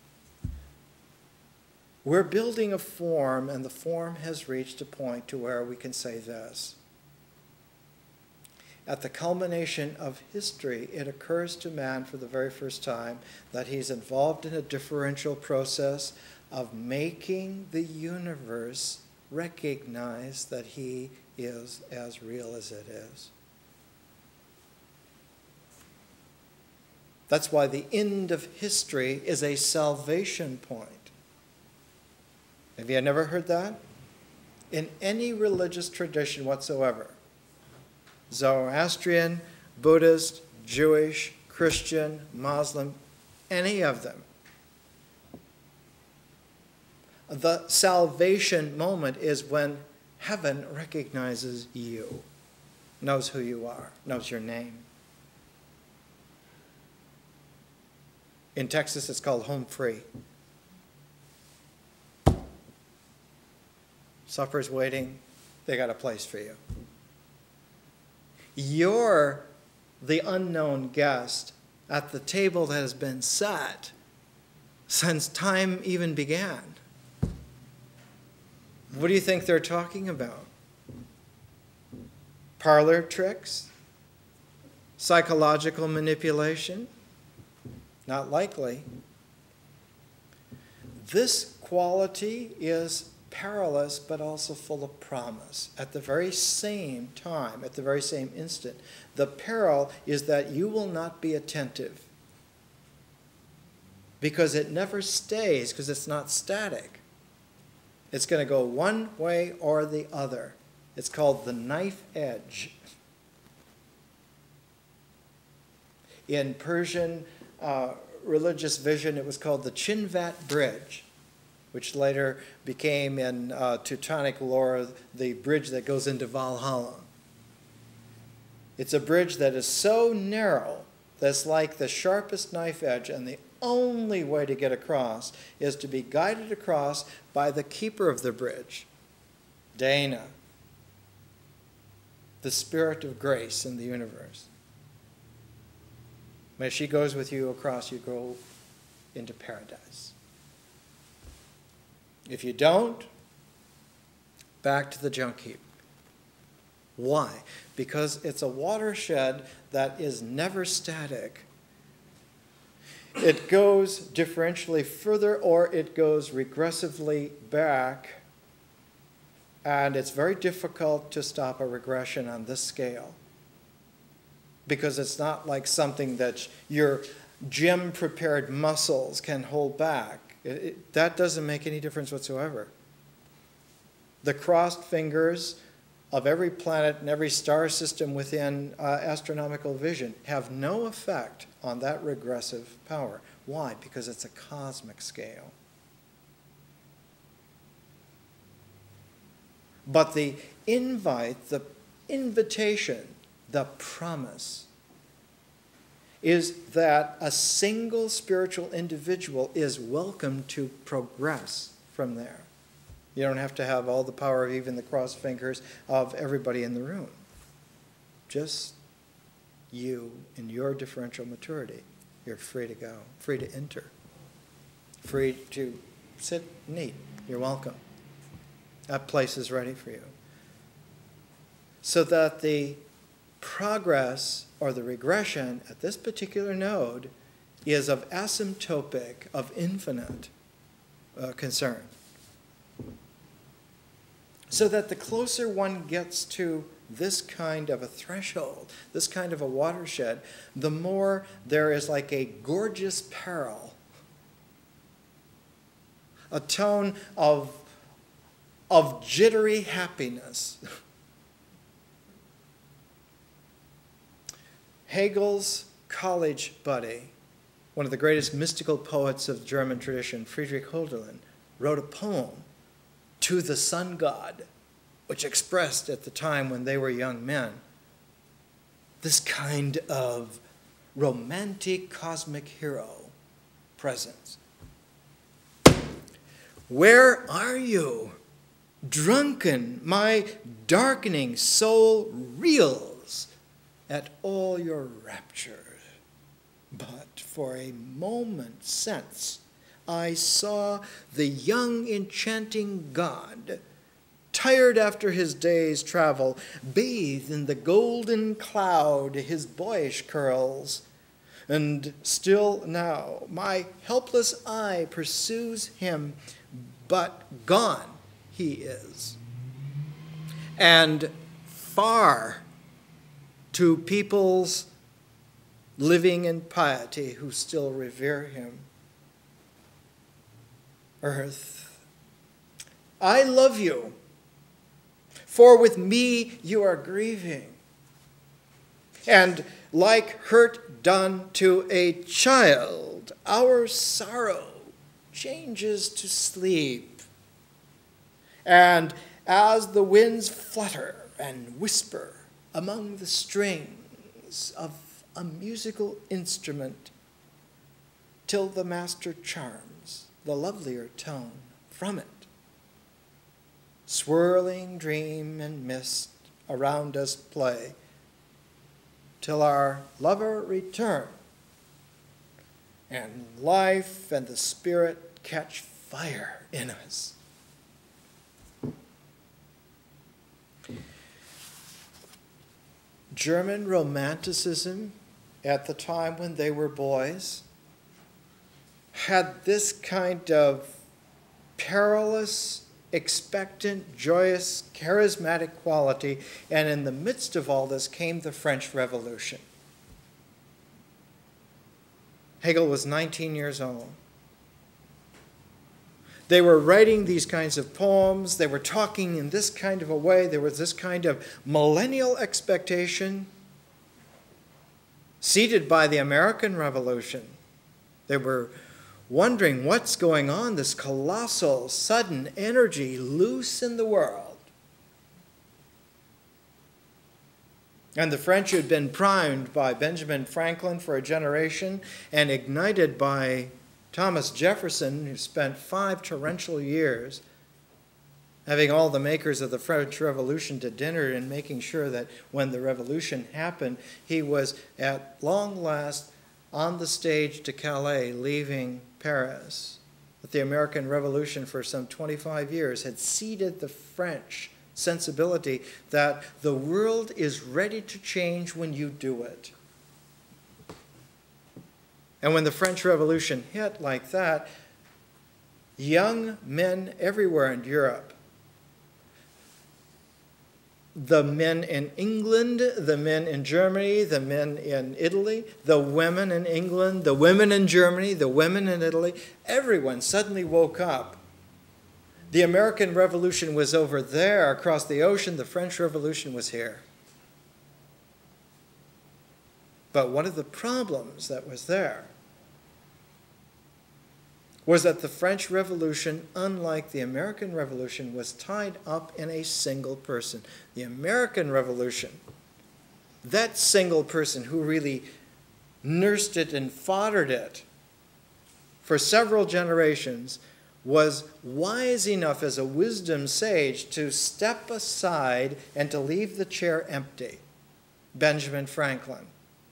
We're building a form, and the form has reached a point to where we can say this. At the culmination of history, it occurs to man for the very first time that he's involved in a differential process of making the universe recognize that he is as real as it is. That's why the end of history is a salvation point. Have you never heard that? In any religious tradition whatsoever, Zoroastrian, Buddhist, Jewish, Christian, Muslim, any of them, the salvation moment is when heaven recognizes you, knows who you are, knows your name. In Texas, it's called home free. Supper's waiting. They got a place for you. You're the unknown guest at the table that has been set since time even began. What do you think they're talking about? Parlor tricks? Psychological manipulation? Not likely. This quality is perilous but also full of promise. At the very same time, at the very same instant, the peril is that you will not be attentive, because it never stays, because it's not static. It's going to go one way or the other. It's called the knife edge. In Persian religious vision, it was called the Chinvat Bridge, which later became in Teutonic lore the bridge that goes into Valhalla. It's a bridge that is so narrow that's like the sharpest knife edge, and the only way to get across is to be guided across by the keeper of the bridge, Dana, the spirit of grace in the universe. When she goes with you across, you go into paradise. If you don't, back to the junk heap. Why? Because it's a watershed that is never static. It goes differentially further, or it goes regressively back, and it's very difficult to stop a regression on this scale, because it's not like something that your gym-prepared muscles can hold back. That doesn't make any difference whatsoever. The crossed fingers of every planet and every star system within astronomical vision have no effect on that regressive power. Why? Because it's a cosmic scale. But the invite, the invitation, the promise is that a single spiritual individual is welcome to progress from there. You don't have to have all the power of even the crossed fingers of everybody in the room. Just you in your differential maturity. You're free to go, free to enter, free to sit and eat. You're welcome. That place is ready for you. So that the progress or the regression at this particular node is of asymptotic, of infinite concern. So that the closer one gets to this kind of a threshold, this kind of a watershed, the more there is like a gorgeous peril, a tone of jittery happiness. Hegel's college buddy, one of the greatest mystical poets of the German tradition, Friedrich Hölderlin, wrote a poem to the sun god, which expressed at the time when they were young men this kind of romantic cosmic hero presence. Where are you? Drunken, my darkening soul reels at all your rapture. But for a moment since I saw the young enchanting god, tired after his day's travel, bathed in the golden cloud his boyish curls. And still now my helpless eye pursues him, but gone he is. And far to peoples living in piety who still revere him. Earth, I love you, for with me you are grieving. And like hurt done to a child, our sorrow changes to sleep. And as the winds flutter and whisper among the strings of a musical instrument, till the master charms the lovelier tone from it, swirling dream and mist around us play, till our lover return, and life and the spirit catch fire in us. German Romanticism at the time when they were boys had this kind of perilous, expectant, joyous, charismatic quality, and in the midst of all this came the French Revolution. Hegel was 19 years old. They were writing these kinds of poems. They were talking in this kind of a way. There was this kind of millennial expectation seeded by the American Revolution. They were wondering what's going on, this colossal, sudden energy loose in the world. And the French had been primed by Benjamin Franklin for a generation and ignited by Thomas Jefferson, who spent 5 torrential years having all the makers of the French Revolution to dinner and making sure that when the revolution happened, he was at long last on the stage to Calais, leaving Paris. But the American Revolution for some 25 years had seeded the French sensibility that the world is ready to change when you do it. And when the French Revolution hit like that, young men everywhere in Europe, the men in England, the men in Germany, the men in Italy, the women in England, the women in Germany, the women in Italy, everyone suddenly woke up. The American Revolution was over there across the ocean. The French Revolution was here. But one of the problems that was there was that the French Revolution, unlike the American Revolution, was tied up in a single person. The American Revolution, that single person who really nursed it and foddered it for several generations, was wise enough as a wisdom sage to step aside and to leave the chair empty. Benjamin Franklin.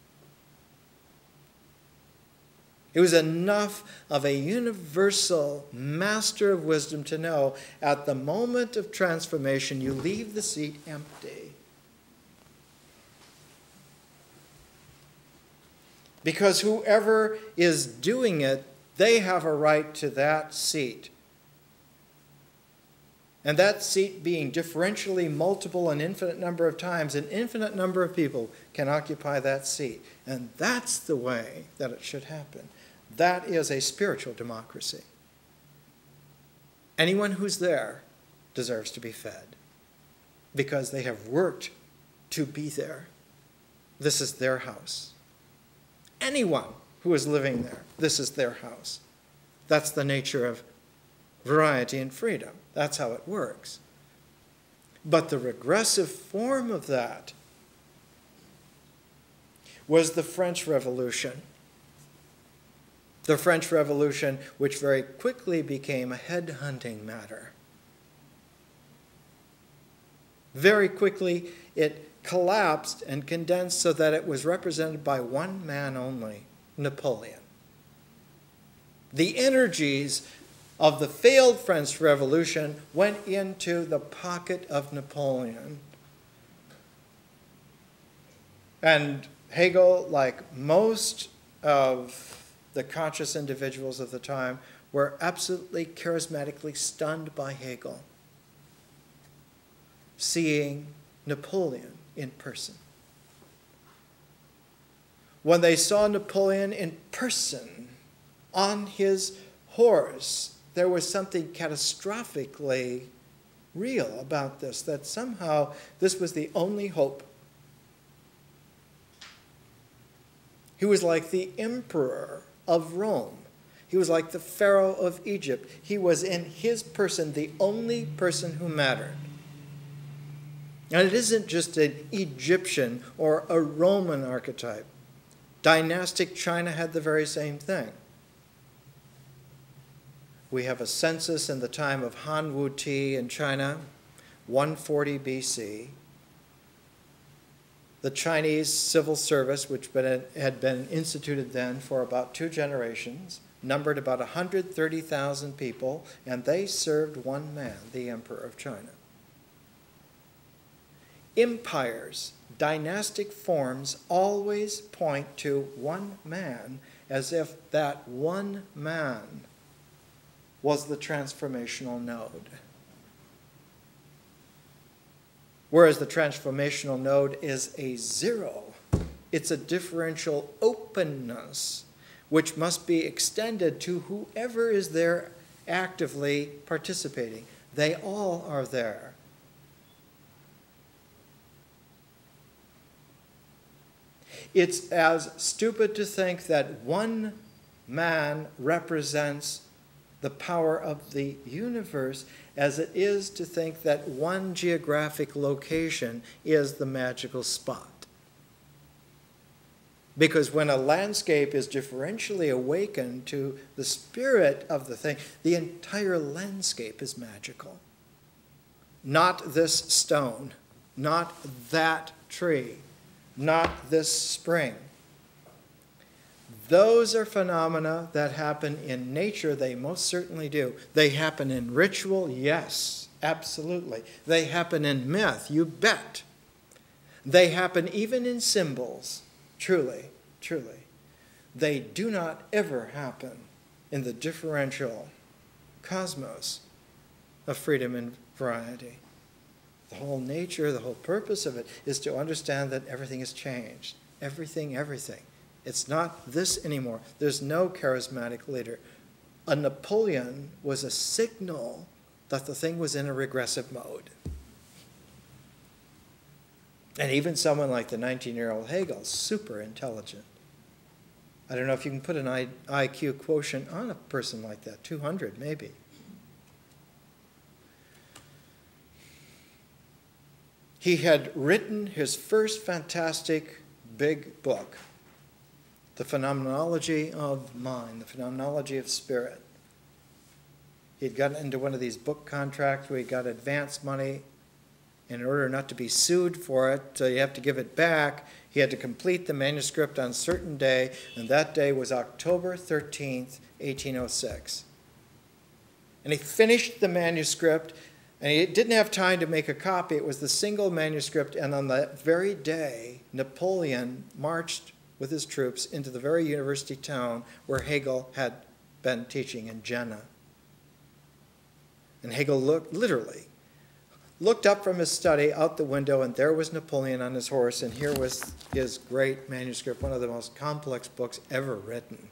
It was enough of a universal master of wisdom to know at the moment of transformation, you leave the seat empty. Because whoever is doing it, they have a right to that seat. And that seat being differentially multiple an infinite number of times, an infinite number of people can occupy that seat. And that's the way that it should happen. That is a spiritual democracy. Anyone who's there deserves to be fed because they have worked to be there. This is their house. Anyone who is living there, this is their house. That's the nature of variety and freedom. That's how it works. But the regressive form of that was the French Revolution. The French Revolution, which very quickly became a headhunting matter. Very quickly, it collapsed and condensed so that it was represented by one man only, Napoleon. The energies of the failed French Revolution went into the pocket of Napoleon. And Hegel, like most of the conscious individuals of the time, were absolutely charismatically stunned by Hegel, seeing Napoleon in person. When they saw Napoleon in person, on his horse, there was something catastrophically real about this, that somehow this was the only hope. He was like the emperor of Rome. He was like the Pharaoh of Egypt. He was in his person the only person who mattered. And it isn't just an Egyptian or a Roman archetype. Dynastic China had the very same thing. We have a census in the time of Han Wuti in China, 140 BC. The Chinese civil service, which had been instituted then for about 2 generations, numbered about 130,000 people, and they served one man, the Emperor of China. Empires dynastic forms always point to one man, as if that one man was the transformational node. Whereas the transformational node is a zero. It's a differential openness which must be extended to whoever is there actively participating. They all are there. It's as stupid to think that one man represents the power of the universe as it is to think that one geographic location is the magical spot. Because when a landscape is differentially awakened to the spirit of the thing, the entire landscape is magical. Not this stone, not that tree, not this spring. Those are phenomena that happen in nature. They most certainly do. They happen in ritual, yes, absolutely. They happen in myth, you bet. They happen even in symbols, truly, truly. They do not ever happen in the differential cosmos of freedom and variety. The whole nature, the whole purpose of it is to understand that everything has changed. Everything, everything. It's not this anymore. There's no charismatic leader. A Napoleon was a signal that the thing was in a regressive mode. And even someone like the 19-year-old Hegel, super intelligent. I don't know if you can put an IQ quotient on a person like that, 200 maybe. He had written his first fantastic big book, The Phenomenology of Mind, The Phenomenology of Spirit. He had gotten into one of these book contracts where he got advance money. In order not to be sued for it, you have to give it back. He had to complete the manuscript on a certain day, and that day was October 13th, 1806. And he finished the manuscript, and he didn't have time to make a copy. It was the single manuscript, and on that very day, Napoleon marched with his troops into the very university town where Hegel had been teaching in Jena. And Hegel literally looked up from his study out the window, and there was Napoleon on his horse, and here was his great manuscript, one of the most complex books ever written.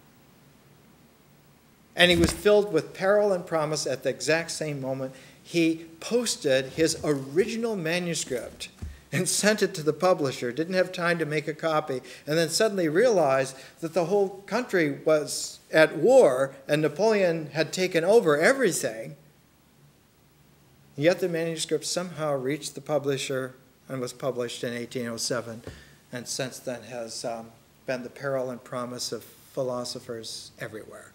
And he was filled with peril and promise at the exact same moment. He posted his original manuscript and sent it to the publisher, didn't have time to make a copy, and then suddenly realized that the whole country was at war and Napoleon had taken over everything. Yet the manuscript somehow reached the publisher and was published in 1807, and since then has been the peril and promise of philosophers everywhere.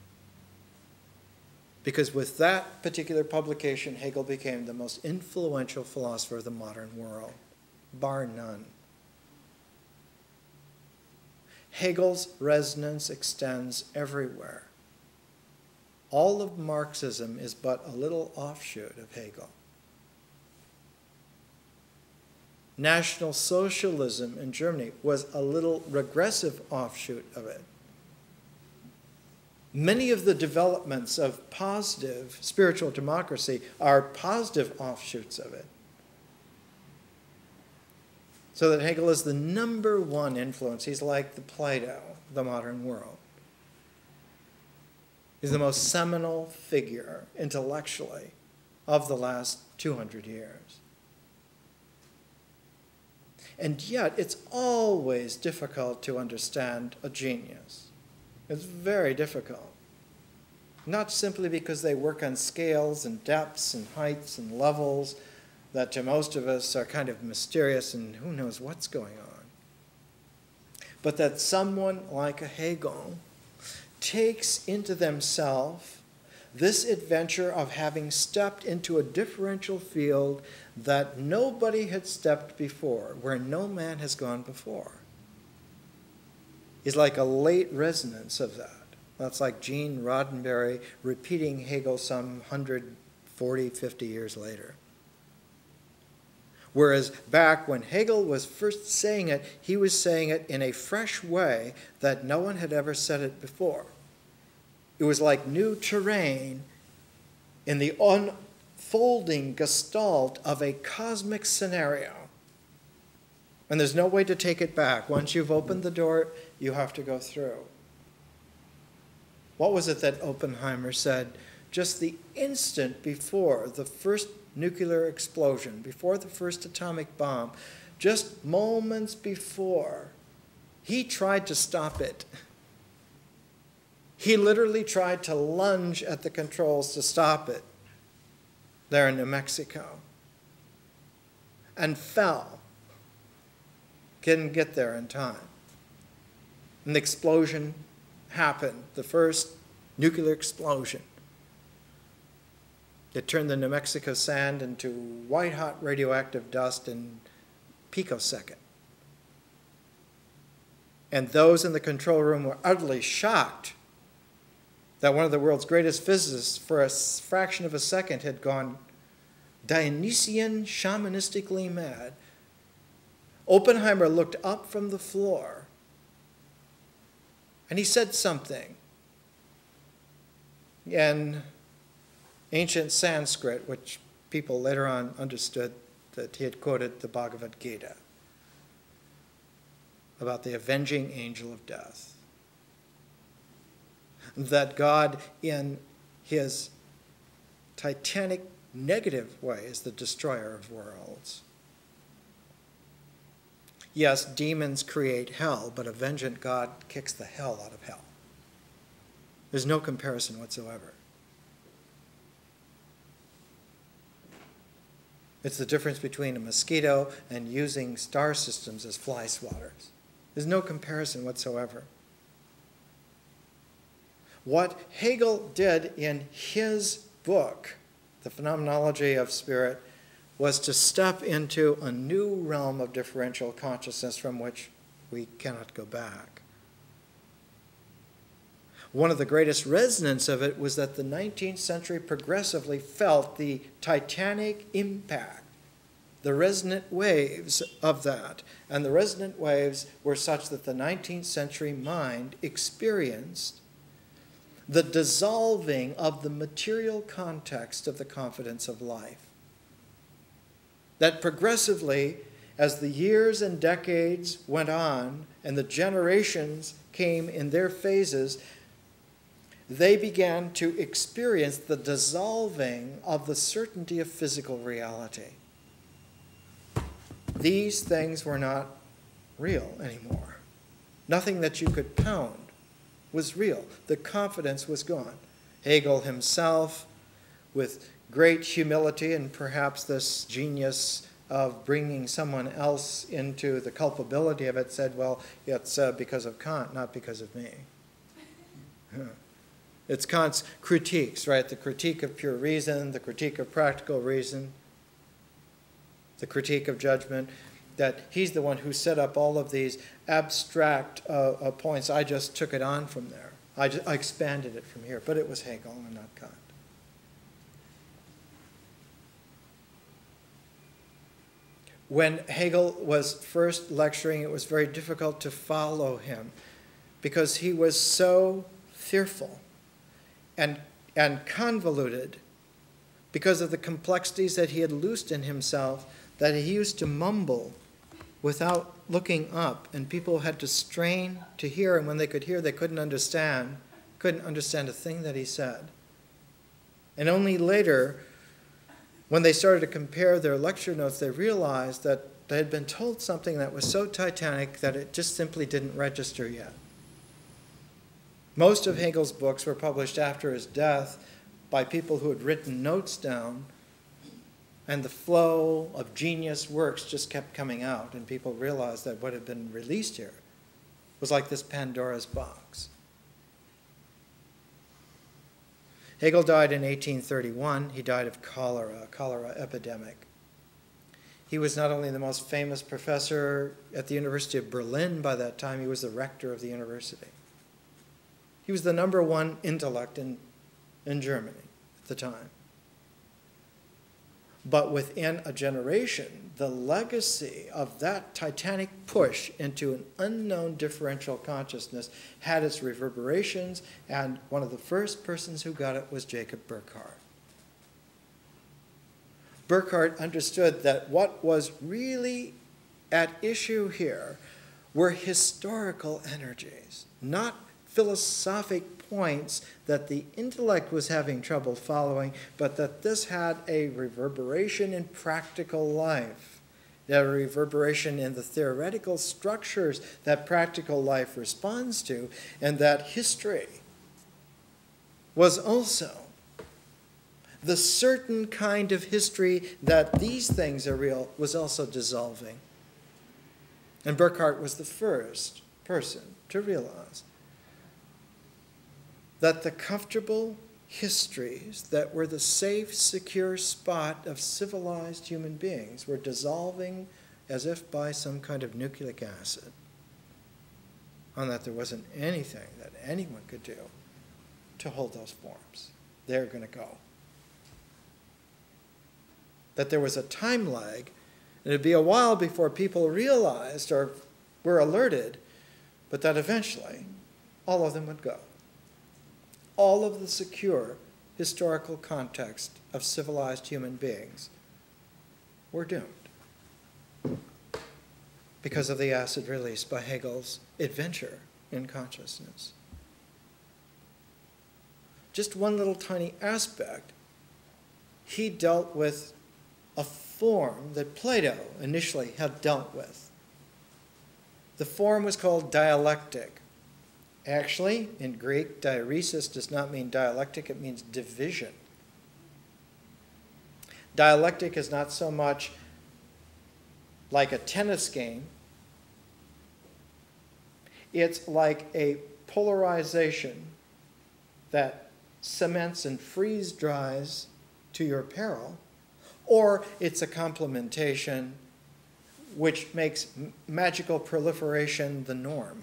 Because with that particular publication, Hegel became the most influential philosopher of the modern world, bar none. Hegel's resonance extends everywhere. All of Marxism is but a little offshoot of Hegel. National Socialism in Germany was a little regressive offshoot of it. Many of the developments of positive spiritual democracy are positive offshoots of it. So that Hegel is the number one influence. He's like the Plato of the modern world. He's the most seminal figure intellectually of the last 200 years. And yet, it's always difficult to understand a genius. It's very difficult. Not simply because they work on scales and depths and heights and levels that to most of us are kind of mysterious and who knows what's going on. But that someone like a Hegel takes into themselves this adventure of having stepped into a differential field that nobody had stepped before, where no man has gone before. Is like a late resonance of that. That's like Gene Roddenberry repeating Hegel some 140, 50 years later. Whereas back when Hegel was first saying it, he was saying it in a fresh way that no one had ever said it before. It was like new terrain in the unfolding gestalt of a cosmic scenario. And there's no way to take it back. Once you've opened the door, you have to go through. What was it that Oppenheimer said just the instant before the first nuclear explosion, before the first atomic bomb, just moments before? He tried to stop it. He literally tried to lunge at the controls to stop it there in New Mexico and fell. Couldn't get there in time. And the explosion happened, the first nuclear explosion. It turned the New Mexico sand into white-hot radioactive dust in picosecond. And those in the control room were utterly shocked that one of the world's greatest physicists, for a fraction of a second, had gone Dionysian shamanistically mad. Oppenheimer looked up from the floor, and he said something in ancient Sanskrit, which people later on understood that he had quoted the Bhagavad Gita about the avenging angel of death. That God, in his titanic negative way, is the destroyer of worlds. Yes, demons create hell, but a vengeant God kicks the hell out of hell. There's no comparison whatsoever. It's the difference between a mosquito and using star systems as fly swatters. There's no comparison whatsoever. What Hegel did in his book, The Phenomenology of Spirit, was to step into a new realm of differential consciousness from which we cannot go back. One of the greatest resonance of it was that the 19th century progressively felt the titanic impact, the resonant waves of that. And the resonant waves were such that the 19th century mind experienced the dissolving of the material context of the confidence of life. That progressively, as the years and decades went on and the generations came in their phases, they began to experience the dissolving of the certainty of physical reality. These things were not real anymore. Nothing that you could pound was real. The confidence was gone. Hegel himself, with great humility and perhaps this genius of bringing someone else into the culpability of it, said, well, it's because of Kant, not because of me. It's Kant's critiques, right? The critique of pure reason, the critique of practical reason, the critique of judgment, that he's the one who set up all of these abstract points. I just took it on from there. I expanded it from here, but it was Hegel and not Kant. When Hegel was first lecturing, it was very difficult to follow him because he was so fearful and convoluted because of the complexities that he had loosed in himself, that he used to mumble without looking up, and people had to strain to hear, and when they could hear, they couldn't understand a thing that he said. And only later, when they started to compare their lecture notes, they realized that they had been told something that was so titanic that it just simply didn't register yet. Most of Hegel's books were published after his death by people who had written notes down, and the flow of genius works just kept coming out, and people realized that what had been released here was like this Pandora's box. Hegel died in 1831. He died of cholera epidemic. He was not only the most famous professor at the University of Berlin by that time, he was the rector of the university. He was the #1 intellect in Germany at the time. But within a generation, the legacy of that titanic push into an unknown differential consciousness had its reverberations, and one of the first persons who got it was Jacob Burckhardt. Burckhardt understood that what was really at issue here were historical energies, not philosophic points that the intellect was having trouble following, but that this had a reverberation in practical life, a reverberation in the theoretical structures that practical life responds to, and that history was also the certain kind of history that these things are real was also dissolving. And Burckhardt was the first person to realize that the comfortable histories that were the safe, secure spot of civilized human beings were dissolving as if by some kind of nucleic acid, and that there wasn't anything that anyone could do to hold those forms. They're going to go. That there was a time lag, and it'd be a while before people realized or were alerted, but that eventually all of them would go. All of the secure historical context of civilized human beings were doomed because of the acid release by Hegel's adventure in consciousness. Just one little tiny aspect, he dealt with a form that Plato initially had dealt with. The form was called dialectic. Actually, in Greek, diaresis does not mean dialectic, it means division. Dialectic is not so much like a tennis game. It's like a polarization that cements and freeze dries to your peril, or it's a complementation which makes magical proliferation the norm,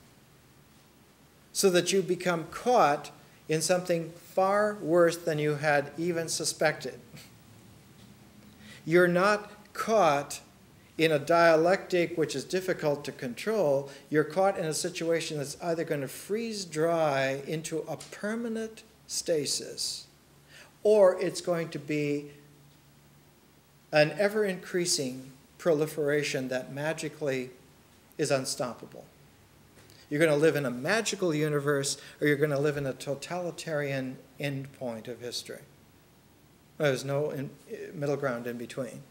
so that you become caught in something far worse than you had even suspected. You're not caught in a dialectic which is difficult to control. You're caught in a situation that's either going to freeze dry into a permanent stasis, or it's going to be an ever-increasing proliferation that magically is unstoppable. You're going to live in a magical universe, or you're going to live in a totalitarian endpoint of history. There's no middle ground in between.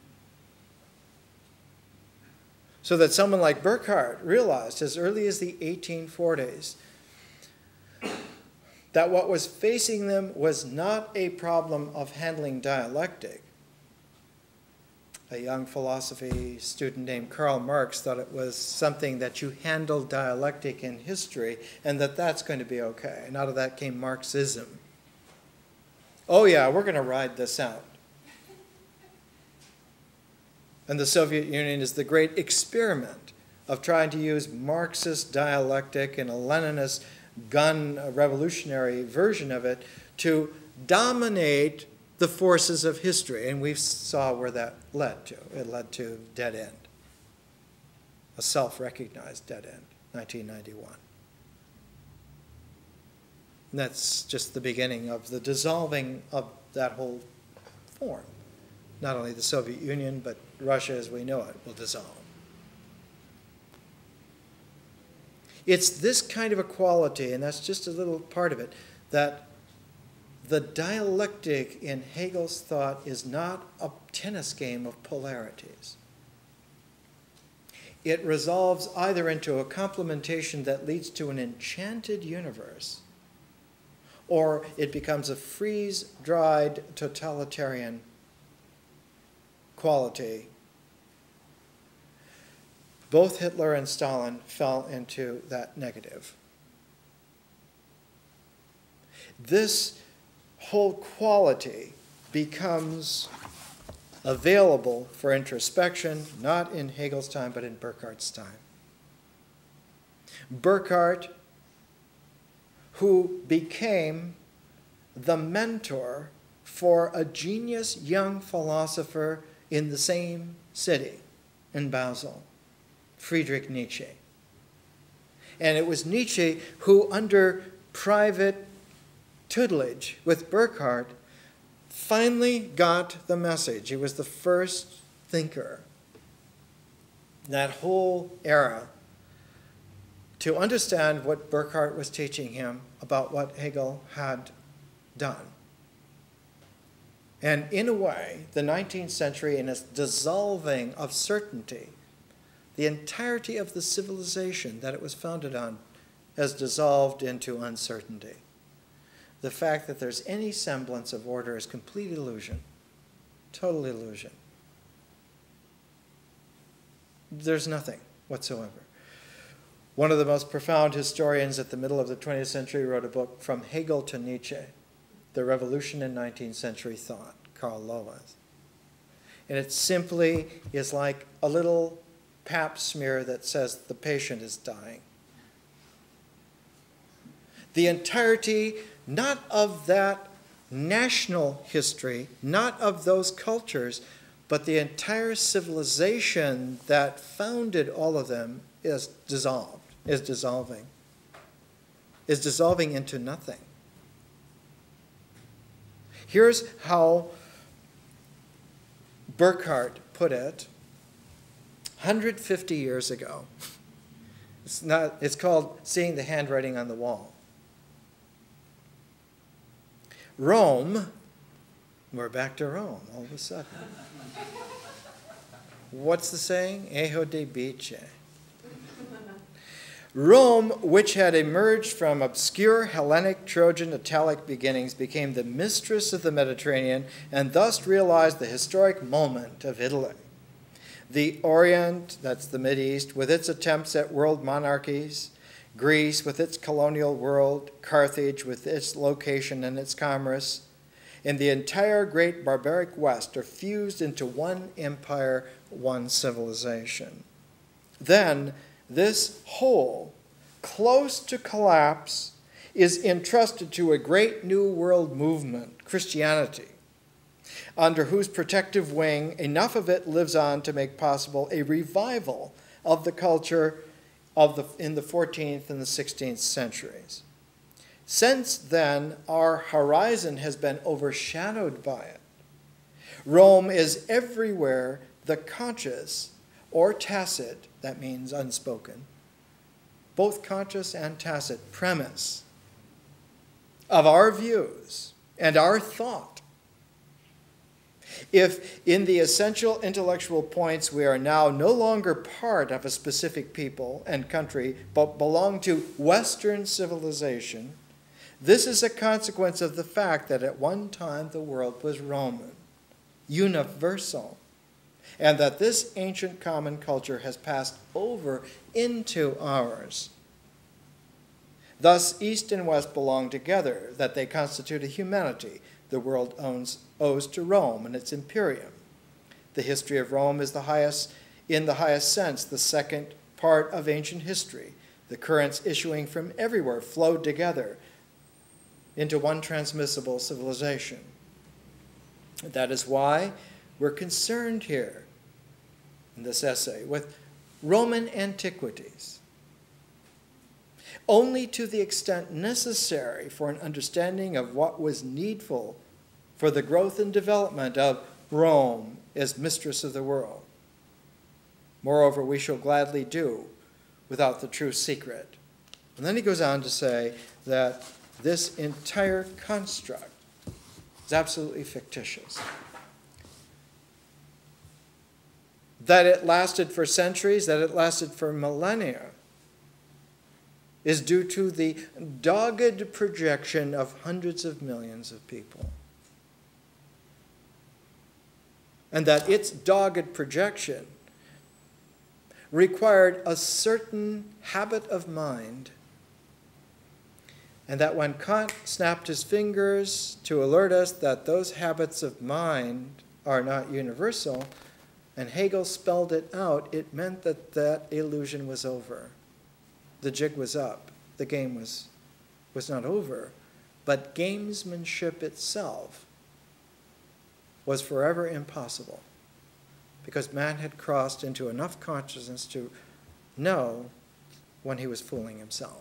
So that someone like Burckhardt realized as early as the 1840s that what was facing them was not a problem of handling dialectic. A young philosophy student named Karl Marx thought it was something that you handle dialectic in history, and that that's going to be okay. And out of that came Marxism. Oh yeah, we're going to ride this out. And the Soviet Union is the great experiment of trying to use Marxist dialectic and a Leninist gun revolutionary version of it to dominate the forces of history. And we saw where that led to. It led to dead end, a self-recognized dead end, 1991. And that's just the beginning of the dissolving of that whole form. Not only the Soviet Union, but Russia as we know it will dissolve. It's this kind of equality, and that's just a little part of it, that the dialectic in Hegel's thought is not a tennis game of polarities. It resolves either into a complementation that leads to an enchanted universe, or it becomes a freeze-dried totalitarian quality. Both Hitler and Stalin fell into that negative. This whole quality becomes available for introspection, not in Hegel's time, but in Burckhardt's time. Burckhardt, who became the mentor for a genius young philosopher in the same city, in Basel, Friedrich Nietzsche. And it was Nietzsche who, under private tutelage with Burckhardt, finally got the message. He was the first thinker, that whole era, to understand what Burckhardt was teaching him about what Hegel had done. And in a way, the 19th century, in its dissolving of certainty, the entirety of the civilization that it was founded on has dissolved into uncertainty. The fact that there's any semblance of order is complete illusion, total illusion. There's nothing whatsoever. One of the most profound historians at the middle of the 20th century wrote a book, From Hegel to Nietzsche, The Revolution in 19th Century Thought, Karl Lowas. And it simply is like a little pap smear that says the patient is dying. The entirety, not of that national history, not of those cultures, but the entire civilization that founded all of them is dissolved, is dissolving into nothing. Here's how Burckhardt put it 150 years ago. It's called Seeing the Handwriting on the Wall. Rome, we're back to Rome all of a sudden. What's the saying? Ejo de biche. Rome, which had emerged from obscure Hellenic, Trojan, Italic beginnings, became the mistress of the Mediterranean and thus realized the historic moment of Italy. The Orient, that's the Mideast, with its attempts at world monarchies, Greece with its colonial world, Carthage with its location and its commerce, and the entire great barbaric West are fused into one empire, one civilization. Then, this whole, close to collapse, is entrusted to a great new world movement, Christianity, under whose protective wing enough of it lives on to make possible a revival of the culture in the 14th and the 16th centuries. Since then, our horizon has been overshadowed by it. Rome is everywhere the conscious or tacit, that means unspoken, both conscious and tacit premise of our views and our thought. If in the essential intellectual points we are now no longer part of a specific people and country, but belong to Western civilization, this is a consequence of the fact that at one time the world was Roman, universal, and that this ancient common culture has passed over into ours. Thus, East and West belong together, that they constitute a humanity the world owes to Rome and its imperium. The history of Rome is in the highest sense, the second part of ancient history. The currents issuing from everywhere flowed together into one transmissible civilization. That is why we're concerned here in this essay with Roman antiquities, only to the extent necessary for an understanding of what was needful for the growth and development of Rome as mistress of the world. Moreover, we shall gladly do without the true secret. And then he goes on to say that this entire construct is absolutely fictitious. That it lasted for centuries, that it lasted for millennia, is due to the dogged projection of hundreds of millions of people. And that its dogged projection required a certain habit of mind, and that when Kant snapped his fingers to alert us that those habits of mind are not universal, and Hegel spelled it out, it meant that that illusion was over. The jig was up. The game was not over. But gamesmanship itself was forever impossible, because man had crossed into enough consciousness to know when he was fooling himself.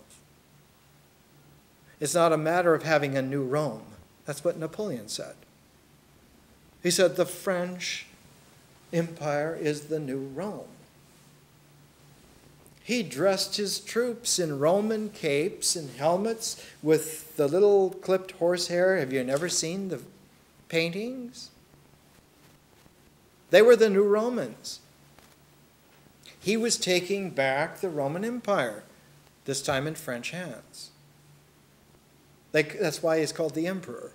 It's not a matter of having a new Rome. That's what Napoleon said. He said the French Empire is the new Rome. He dressed his troops in Roman capes and helmets with the little clipped horsehair. Have you never seen the paintings? They were the new Romans. He was taking back the Roman Empire, this time in French hands. That's why he's called the emperor.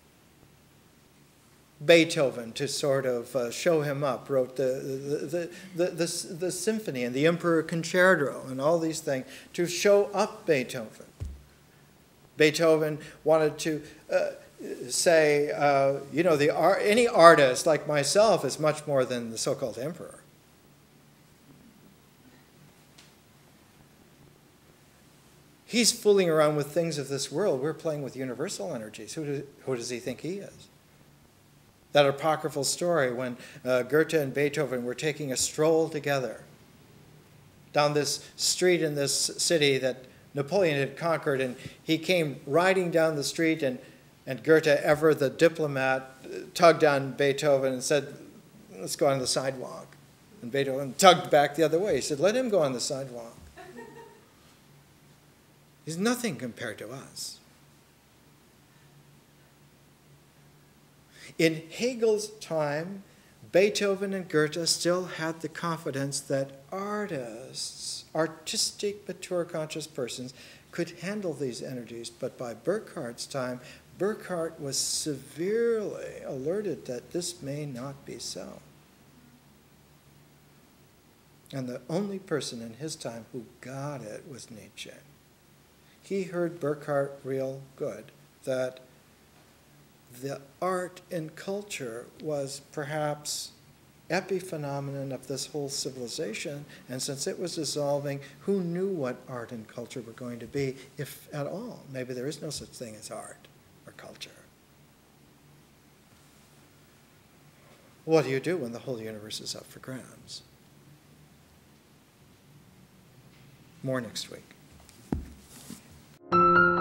Beethoven, to sort of show him up, wrote the symphony and the Emperor Concerto and all these things to show up Beethoven. Beethoven wanted to say, any artist like myself is much more than the so-called emperor. He's fooling around with things of this world. We're playing with universal energies. Who does he think he is? That apocryphal story when Goethe and Beethoven were taking a stroll together down this street in this city that Napoleon had conquered, and he came riding down the street, and Goethe, ever the diplomat, tugged on Beethoven and said, let's go on the sidewalk. And Beethoven tugged back the other way. He said, let him go on the sidewalk. He's nothing compared to us. In Hegel's time, Beethoven and Goethe still had the confidence that artists, artistic, mature, conscious persons, could handle these energies. But by Burckhardt's time, Burckhardt was severely alerted that this may not be so. And the only person in his time who got it was Nietzsche. He heard Burckhardt real good, that the art and culture was perhaps epiphenomenon of this whole civilization, and since it was dissolving, who knew what art and culture were going to be, if at all? Maybe there is no such thing as art or culture. What do you do when the whole universe is up for grabs? More next week.